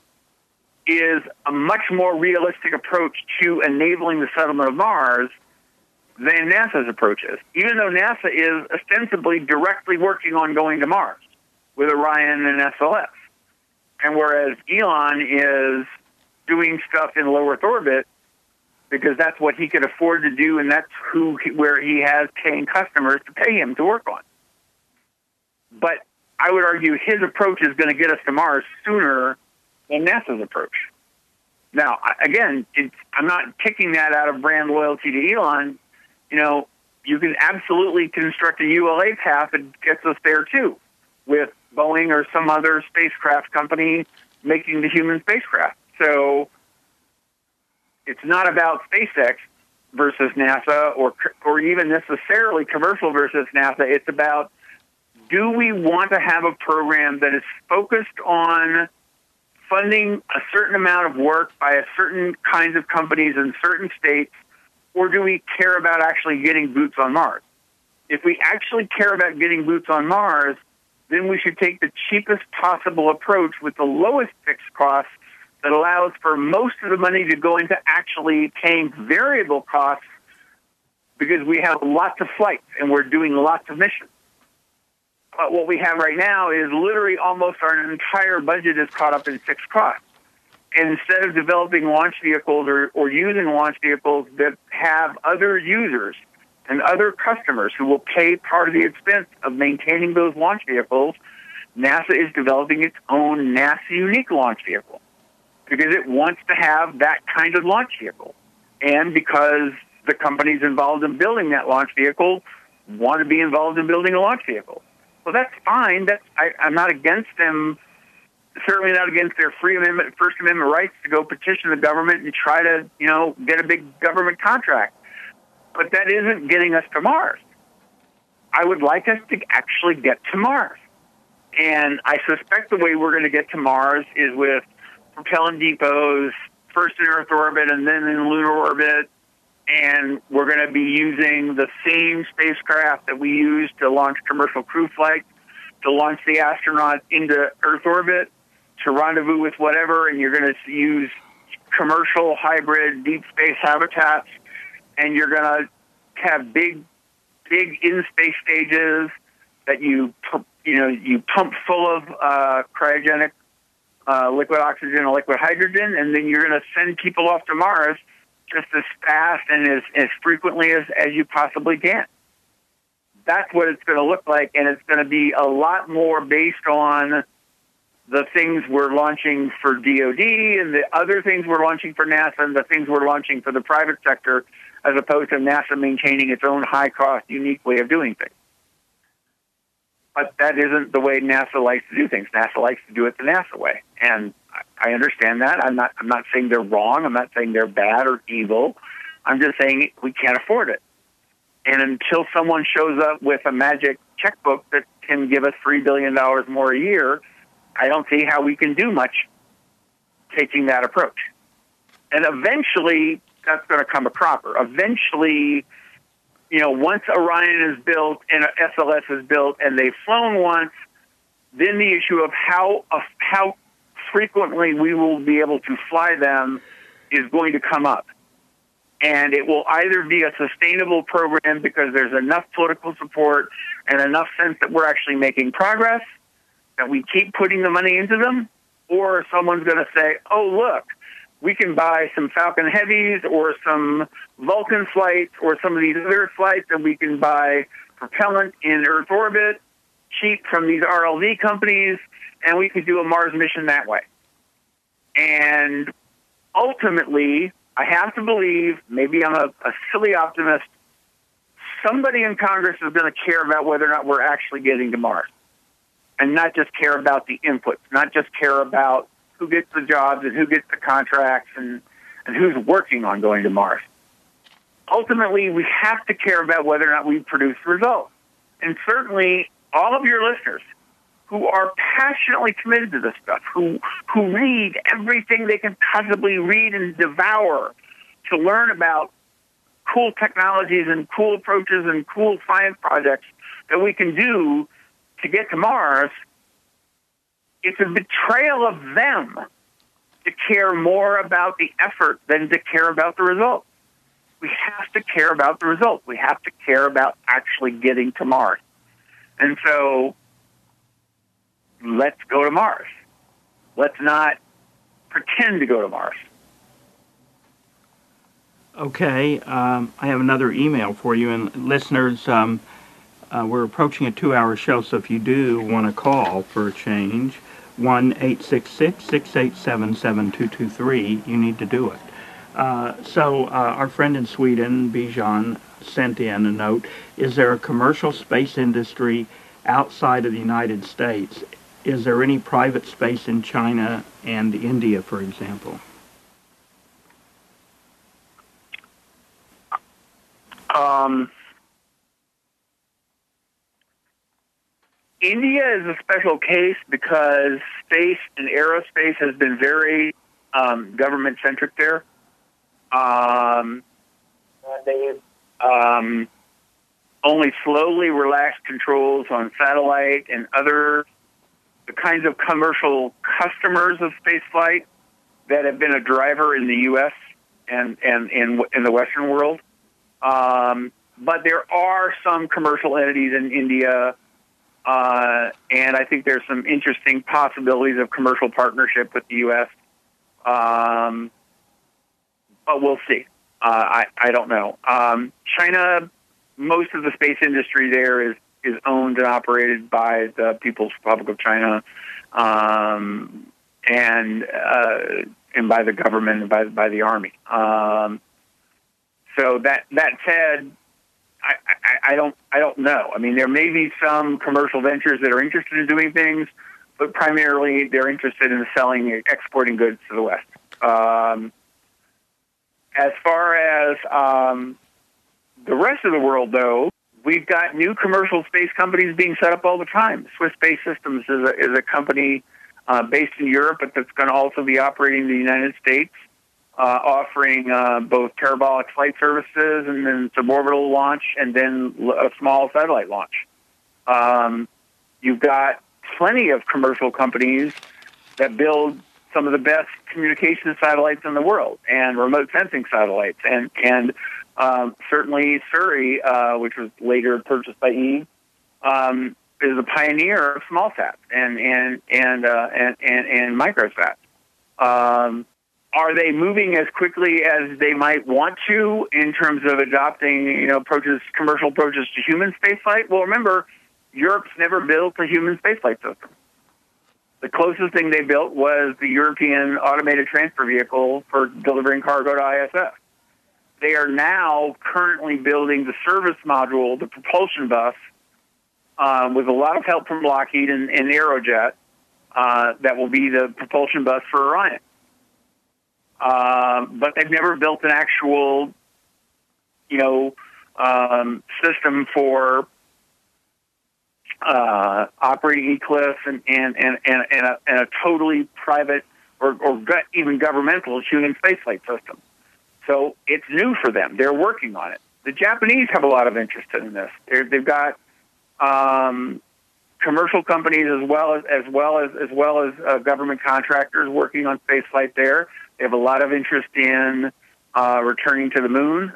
is a much more realistic approach to enabling the settlement of Mars than NASA's approach is, even though NASA is ostensibly directly working on going to Mars with Orion and SLS. And whereas Elon is doing stuff in low Earth orbit because that's what he could afford to do, and that's where he has paying customers to pay him to work on. But I would argue his approach is going to get us to Mars sooner than NASA's approach. Now, again, I'm not picking that out of brand loyalty to Elon. You know, you can absolutely construct a ULA path that gets us there too, with Boeing or some other spacecraft company making the human spacecraft. So it's not about SpaceX versus NASA or even necessarily commercial versus NASA. It's about, do we want to have a program that is focused on funding a certain amount of work by a certain kinds of companies in certain states, or do we care about actually getting boots on Mars? If we actually care about getting boots on Mars, then we should take the cheapest possible approach with the lowest fixed costs that allows for most of the money to go into actually paying variable costs, because we have lots of flights and we're doing lots of missions. But what we have right now is literally almost our entire budget is caught up in fixed costs. And instead of developing launch vehicles or using launch vehicles that have other users and other customers who will pay part of the expense of maintaining those launch vehicles, NASA is developing its own NASA-unique launch vehicle because it wants to have that kind of launch vehicle. And because the companies involved in building that launch vehicle want to be involved in building a launch vehicle. Well, that's fine. I'm not against them, certainly not against their First Amendment rights to go petition the government and try to, get a big government contract. But that isn't getting us to Mars. I would like us to actually get to Mars. And I suspect the way we're going to get to Mars is with propellant depots, first in Earth orbit and then in lunar orbit. And we're going to be using the same spacecraft that we use to launch commercial crew flights, to launch the astronaut into Earth orbit, to rendezvous with whatever, and you're going to use commercial hybrid deep space habitats, and you're going to have big in-space stages that you pump full of cryogenic liquid oxygen and liquid hydrogen, and then you're going to send people off to Mars just as fast and as frequently as you possibly can. That's what it's going to look like, and it's going to be a lot more based on the things we're launching for DoD and the other things we're launching for NASA and the things we're launching for the private sector, as opposed to NASA maintaining its own high-cost, unique way of doing things. But that isn't the way NASA likes to do things. NASA likes to do it the NASA way, and I understand that. I'm not saying they're wrong. I'm not saying they're bad or evil. I'm just saying we can't afford it. And until someone shows up with a magic checkbook that can give us $3 billion more a year, I don't see how we can do much taking that approach. And eventually, that's going to come a cropper. Eventually, once Orion is built and SLS is built and they've flown once, then the issue of how frequently we will be able to fly them is going to come up. And it will either be a sustainable program because there's enough political support and enough sense that we're actually making progress, that we keep putting the money into them, or someone's going to say, oh, look, we can buy some Falcon Heavies or some Vulcan flights or some of these other flights, and we can buy propellant in Earth orbit, cheap from these RLV companies, and we could do a Mars mission that way. And ultimately, I have to believe, maybe I'm a silly optimist, somebody in Congress is going to care about whether or not we're actually getting to Mars, and not just care about the inputs, not just care about who gets the jobs and who gets the contracts and who's working on going to Mars. Ultimately, we have to care about whether or not we produce results. and certainly all of your listeners who are passionately committed to this stuff, who read everything they can possibly read and devour to learn about cool technologies and cool approaches and cool science projects that we can do to get to Mars, it's a betrayal of them to care more about the effort than to care about the result. We have to care about the result. We have to care about actually getting to Mars. And so let's go to Mars. Let's not pretend to go to Mars. Okay, I have another email for you. And listeners, we're approaching a 2-hour show, so if you do want to call for a change, 1-866-687-7223, you need to do it. So our friend in Sweden, Bijan, sent in a note. Is there a commercial space industry outside of the United States? Is there any private space in China and India, for example? India is a special case because space and aerospace has been very government-centric there. They've only slowly relaxed controls on satellite and other the kinds of commercial customers of spaceflight that have been a driver in the U.S. and in the Western world. But there are some commercial entities in India, and I think there's some interesting possibilities of commercial partnership with the U.S. But we'll see. I don't know. China, most of the space industry there is owned and operated by the People's Republic of China, and by the government and by the army. So that said, I don't know. I mean, there may be some commercial ventures that are interested in doing things, but primarily they're interested in exporting goods to the West. As far as the rest of the world, though, we've got new commercial space companies being set up all the time. Swiss Space Systems is a company based in Europe, but that's going to also be operating in the United States, offering both parabolic flight services and then suborbital launch and then a small satellite launch. You've got plenty of commercial companies that build some of the best communication satellites in the world and remote sensing satellites. And certainly Surrey, which was later purchased by Eve, is a pioneer of small sats and microsats. Are they moving as quickly as they might want to in terms of adopting, commercial approaches to human spaceflight? Well, remember, Europe's never built a human spaceflight system. The closest thing they built was the European Automated Transfer Vehicle for delivering cargo to ISS. They are now currently building the service module, the propulsion bus, with a lot of help from Lockheed and Aerojet, that will be the propulsion bus for Orion. But they've never built an actual, system for operating Eclipse and a totally private or even governmental human spaceflight system. So it's new for them. They're working on it. The Japanese have a lot of interest in this. They've got commercial companies as well as government contractors working on spaceflight there. They have a lot of interest in returning to the moon,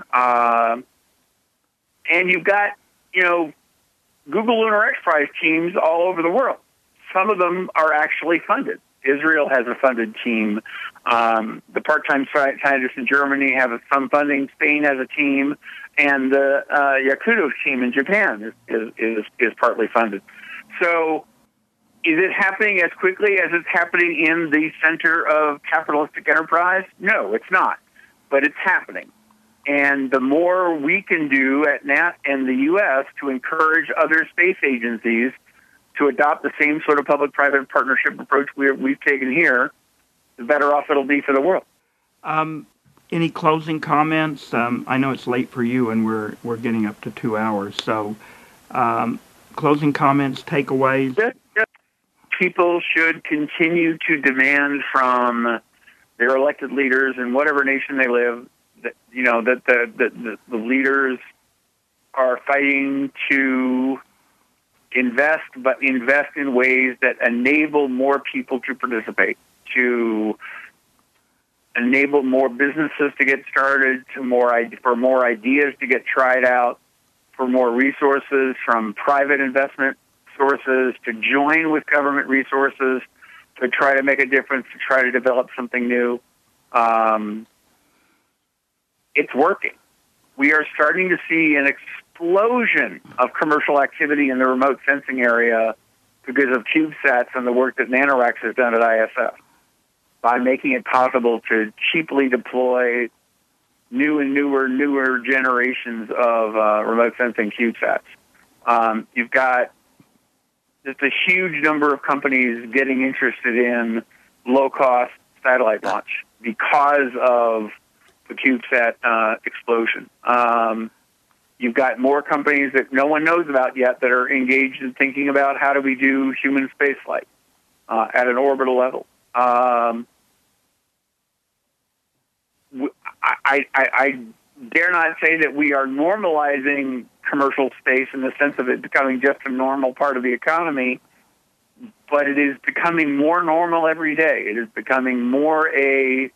and you've got Google Lunar X Prize teams all over the world. Some of them are actually funded. Israel has a funded team. The part-time scientists in Germany have some funding. Spain has a team, and the Yakuto team in Japan is partly funded. So, is it happening as quickly as it's happening in the center of capitalistic enterprise? No, it's not, but it's happening. And the more we can do at NAT and the U.S. to encourage other space agencies to adopt the same sort of public-private partnership approach we've taken here, the better off it'll be for the world. Any closing comments? I know it's late for you, and we're getting up to 2 hours. So, closing comments, takeaways? Just people should continue to demand from their elected leaders in whatever nation they live that the leaders are fighting to invest, but invest in ways that enable more people to participate, to enable more businesses to get started, for more ideas to get tried out, for more resources from private investment sources to join with government resources to try to make a difference, to try to develop something new. It's working. We are starting to see an explosion of commercial activity in the remote sensing area because of CubeSats and the work that NanoRacks has done at ISF by making it possible to cheaply deploy new and newer generations of remote sensing CubeSats. You've got just a huge number of companies getting interested in low-cost satellite launch because of the CubeSat explosion. You've got more companies that no one knows about yet that are engaged in thinking about how do we do human spaceflight at an orbital level. I dare not say that we are normalizing commercial space in the sense of it becoming just a normal part of the economy, but it is becoming more normal every day. It is becoming more a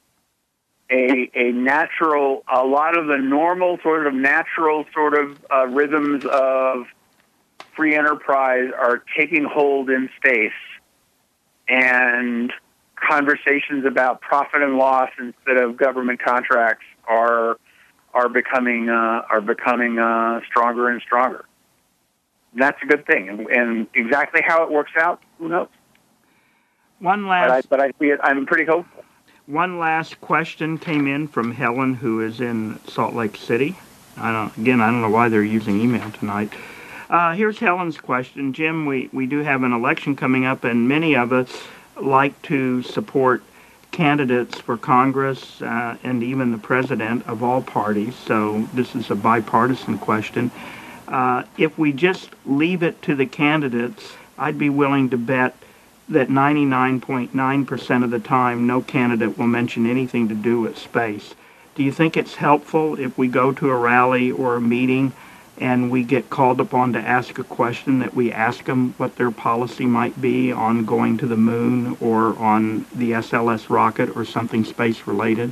natural, a lot of the normal natural rhythms of free enterprise are taking hold in space, and conversations about profit and loss instead of government contracts are becoming stronger and stronger. And that's a good thing, and exactly how it works out, who knows? But I see it. I'm pretty hopeful. One last question came in from Helen, who is in Salt Lake City. I don't know why they're using email tonight. Here's Helen's question. Jim, we do have an election coming up, and many of us like to support candidates for Congress and even the president of all parties, so this is a bipartisan question. If we just leave it to the candidates, I'd be willing to bet that 99.9% of the time no candidate will mention anything to do with space. Do you think it's helpful if we go to a rally or a meeting and we get called upon to ask a question that we ask them what their policy might be on going to the moon or on the SLS rocket or something space-related?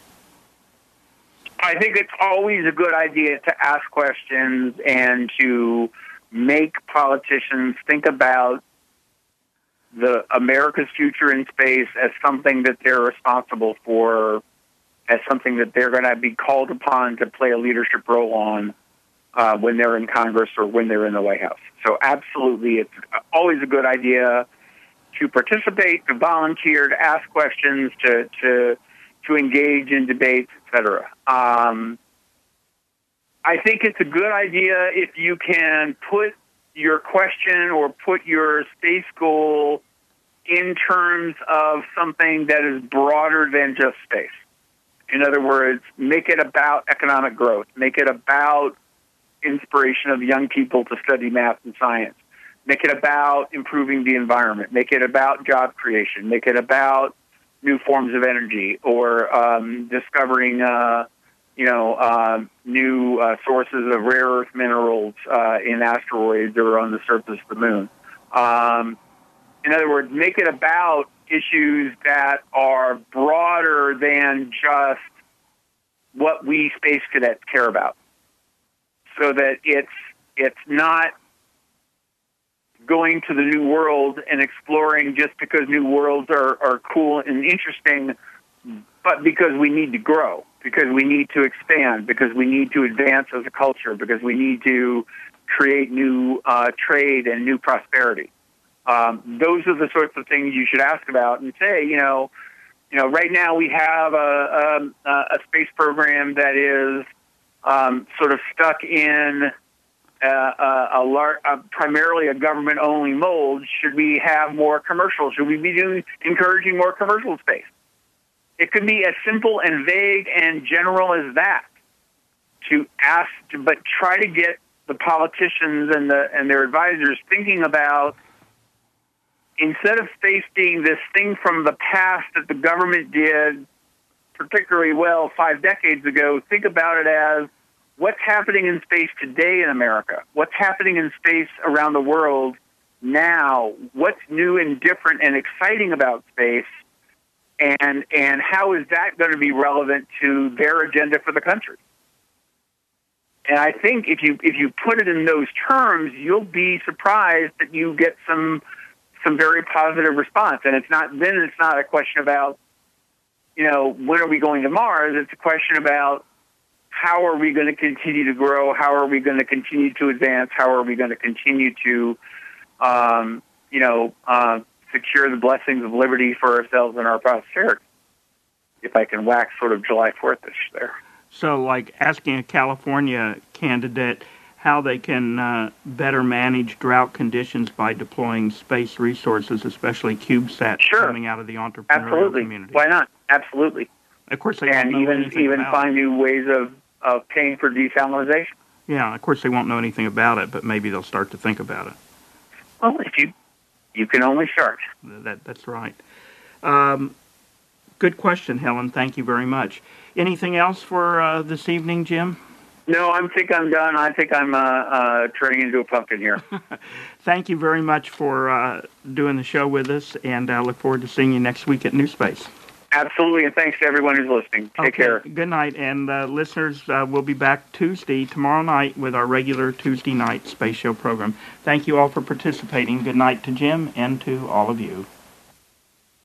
I think it's always a good idea to ask questions and to make politicians think about America's future in space as something that they're responsible for, as something that they're going to be called upon to play a leadership role on when they're in Congress or when they're in the White House. So absolutely, it's always a good idea to participate, to volunteer, to ask questions, to engage in debates, etc. I think it's a good idea if you can put your question or put your space goal in terms of something that is broader than just space. In other words, make it about economic growth. Make it about inspiration of young people to study math and science. Make it about improving the environment. Make it about job creation. Make it about new forms of energy or discovering new sources of rare earth minerals in asteroids or on the surface of the moon. In other words, make it about issues that are broader than just what we space cadets care about, so that it's not going to the new world and exploring just because new worlds are cool and interesting, but because we need to grow, because we need to expand, because we need to advance as a culture, because we need to create new trade and new prosperity. Those are the sorts of things you should ask about and say, right now we have a space program that is sort of stuck in primarily a government-only mold. Should we have more commercial? Should we be encouraging more commercial space? It could be as simple and vague and general as that. To ask, but try to get the politicians and their advisors thinking about, instead of space being this thing from the past that the government did particularly well 5 decades ago, think about it as what's happening in space today in America, what's happening in space around the world now, what's new and different and exciting about space, and how is that going to be relevant to their agenda for the country? And I think if you put it in those terms, you'll be surprised that you get some very positive response. And it's not a question about, when are we going to Mars? It's a question about how are we going to continue to grow? How are we going to continue to advance? How are we going to continue to, secure the blessings of liberty for ourselves and our posterity? If I can wax sort of July 4th-ish there. So, like asking a California candidate how they can better manage drought conditions by deploying space resources, especially CubeSats coming out of the entrepreneurial community. Why not? Absolutely. Of course, they and won't know even find new ways of paying for desalinization. Yeah, of course they won't know anything about it, but maybe they'll start to think about it. Well, if you can only start. That's right. Good question, Helen. Thank you very much. Anything else for this evening, Jim? No, I think I'm done. I think I'm turning into a pumpkin here. Thank you very much for doing the show with us, and I look forward to seeing you next week at New Space. Absolutely, and thanks to everyone who's listening. Take care. Good night, and listeners, we'll be back tomorrow night, with our regular Tuesday night Space Show program. Thank you all for participating. Good night to Jim and to all of you.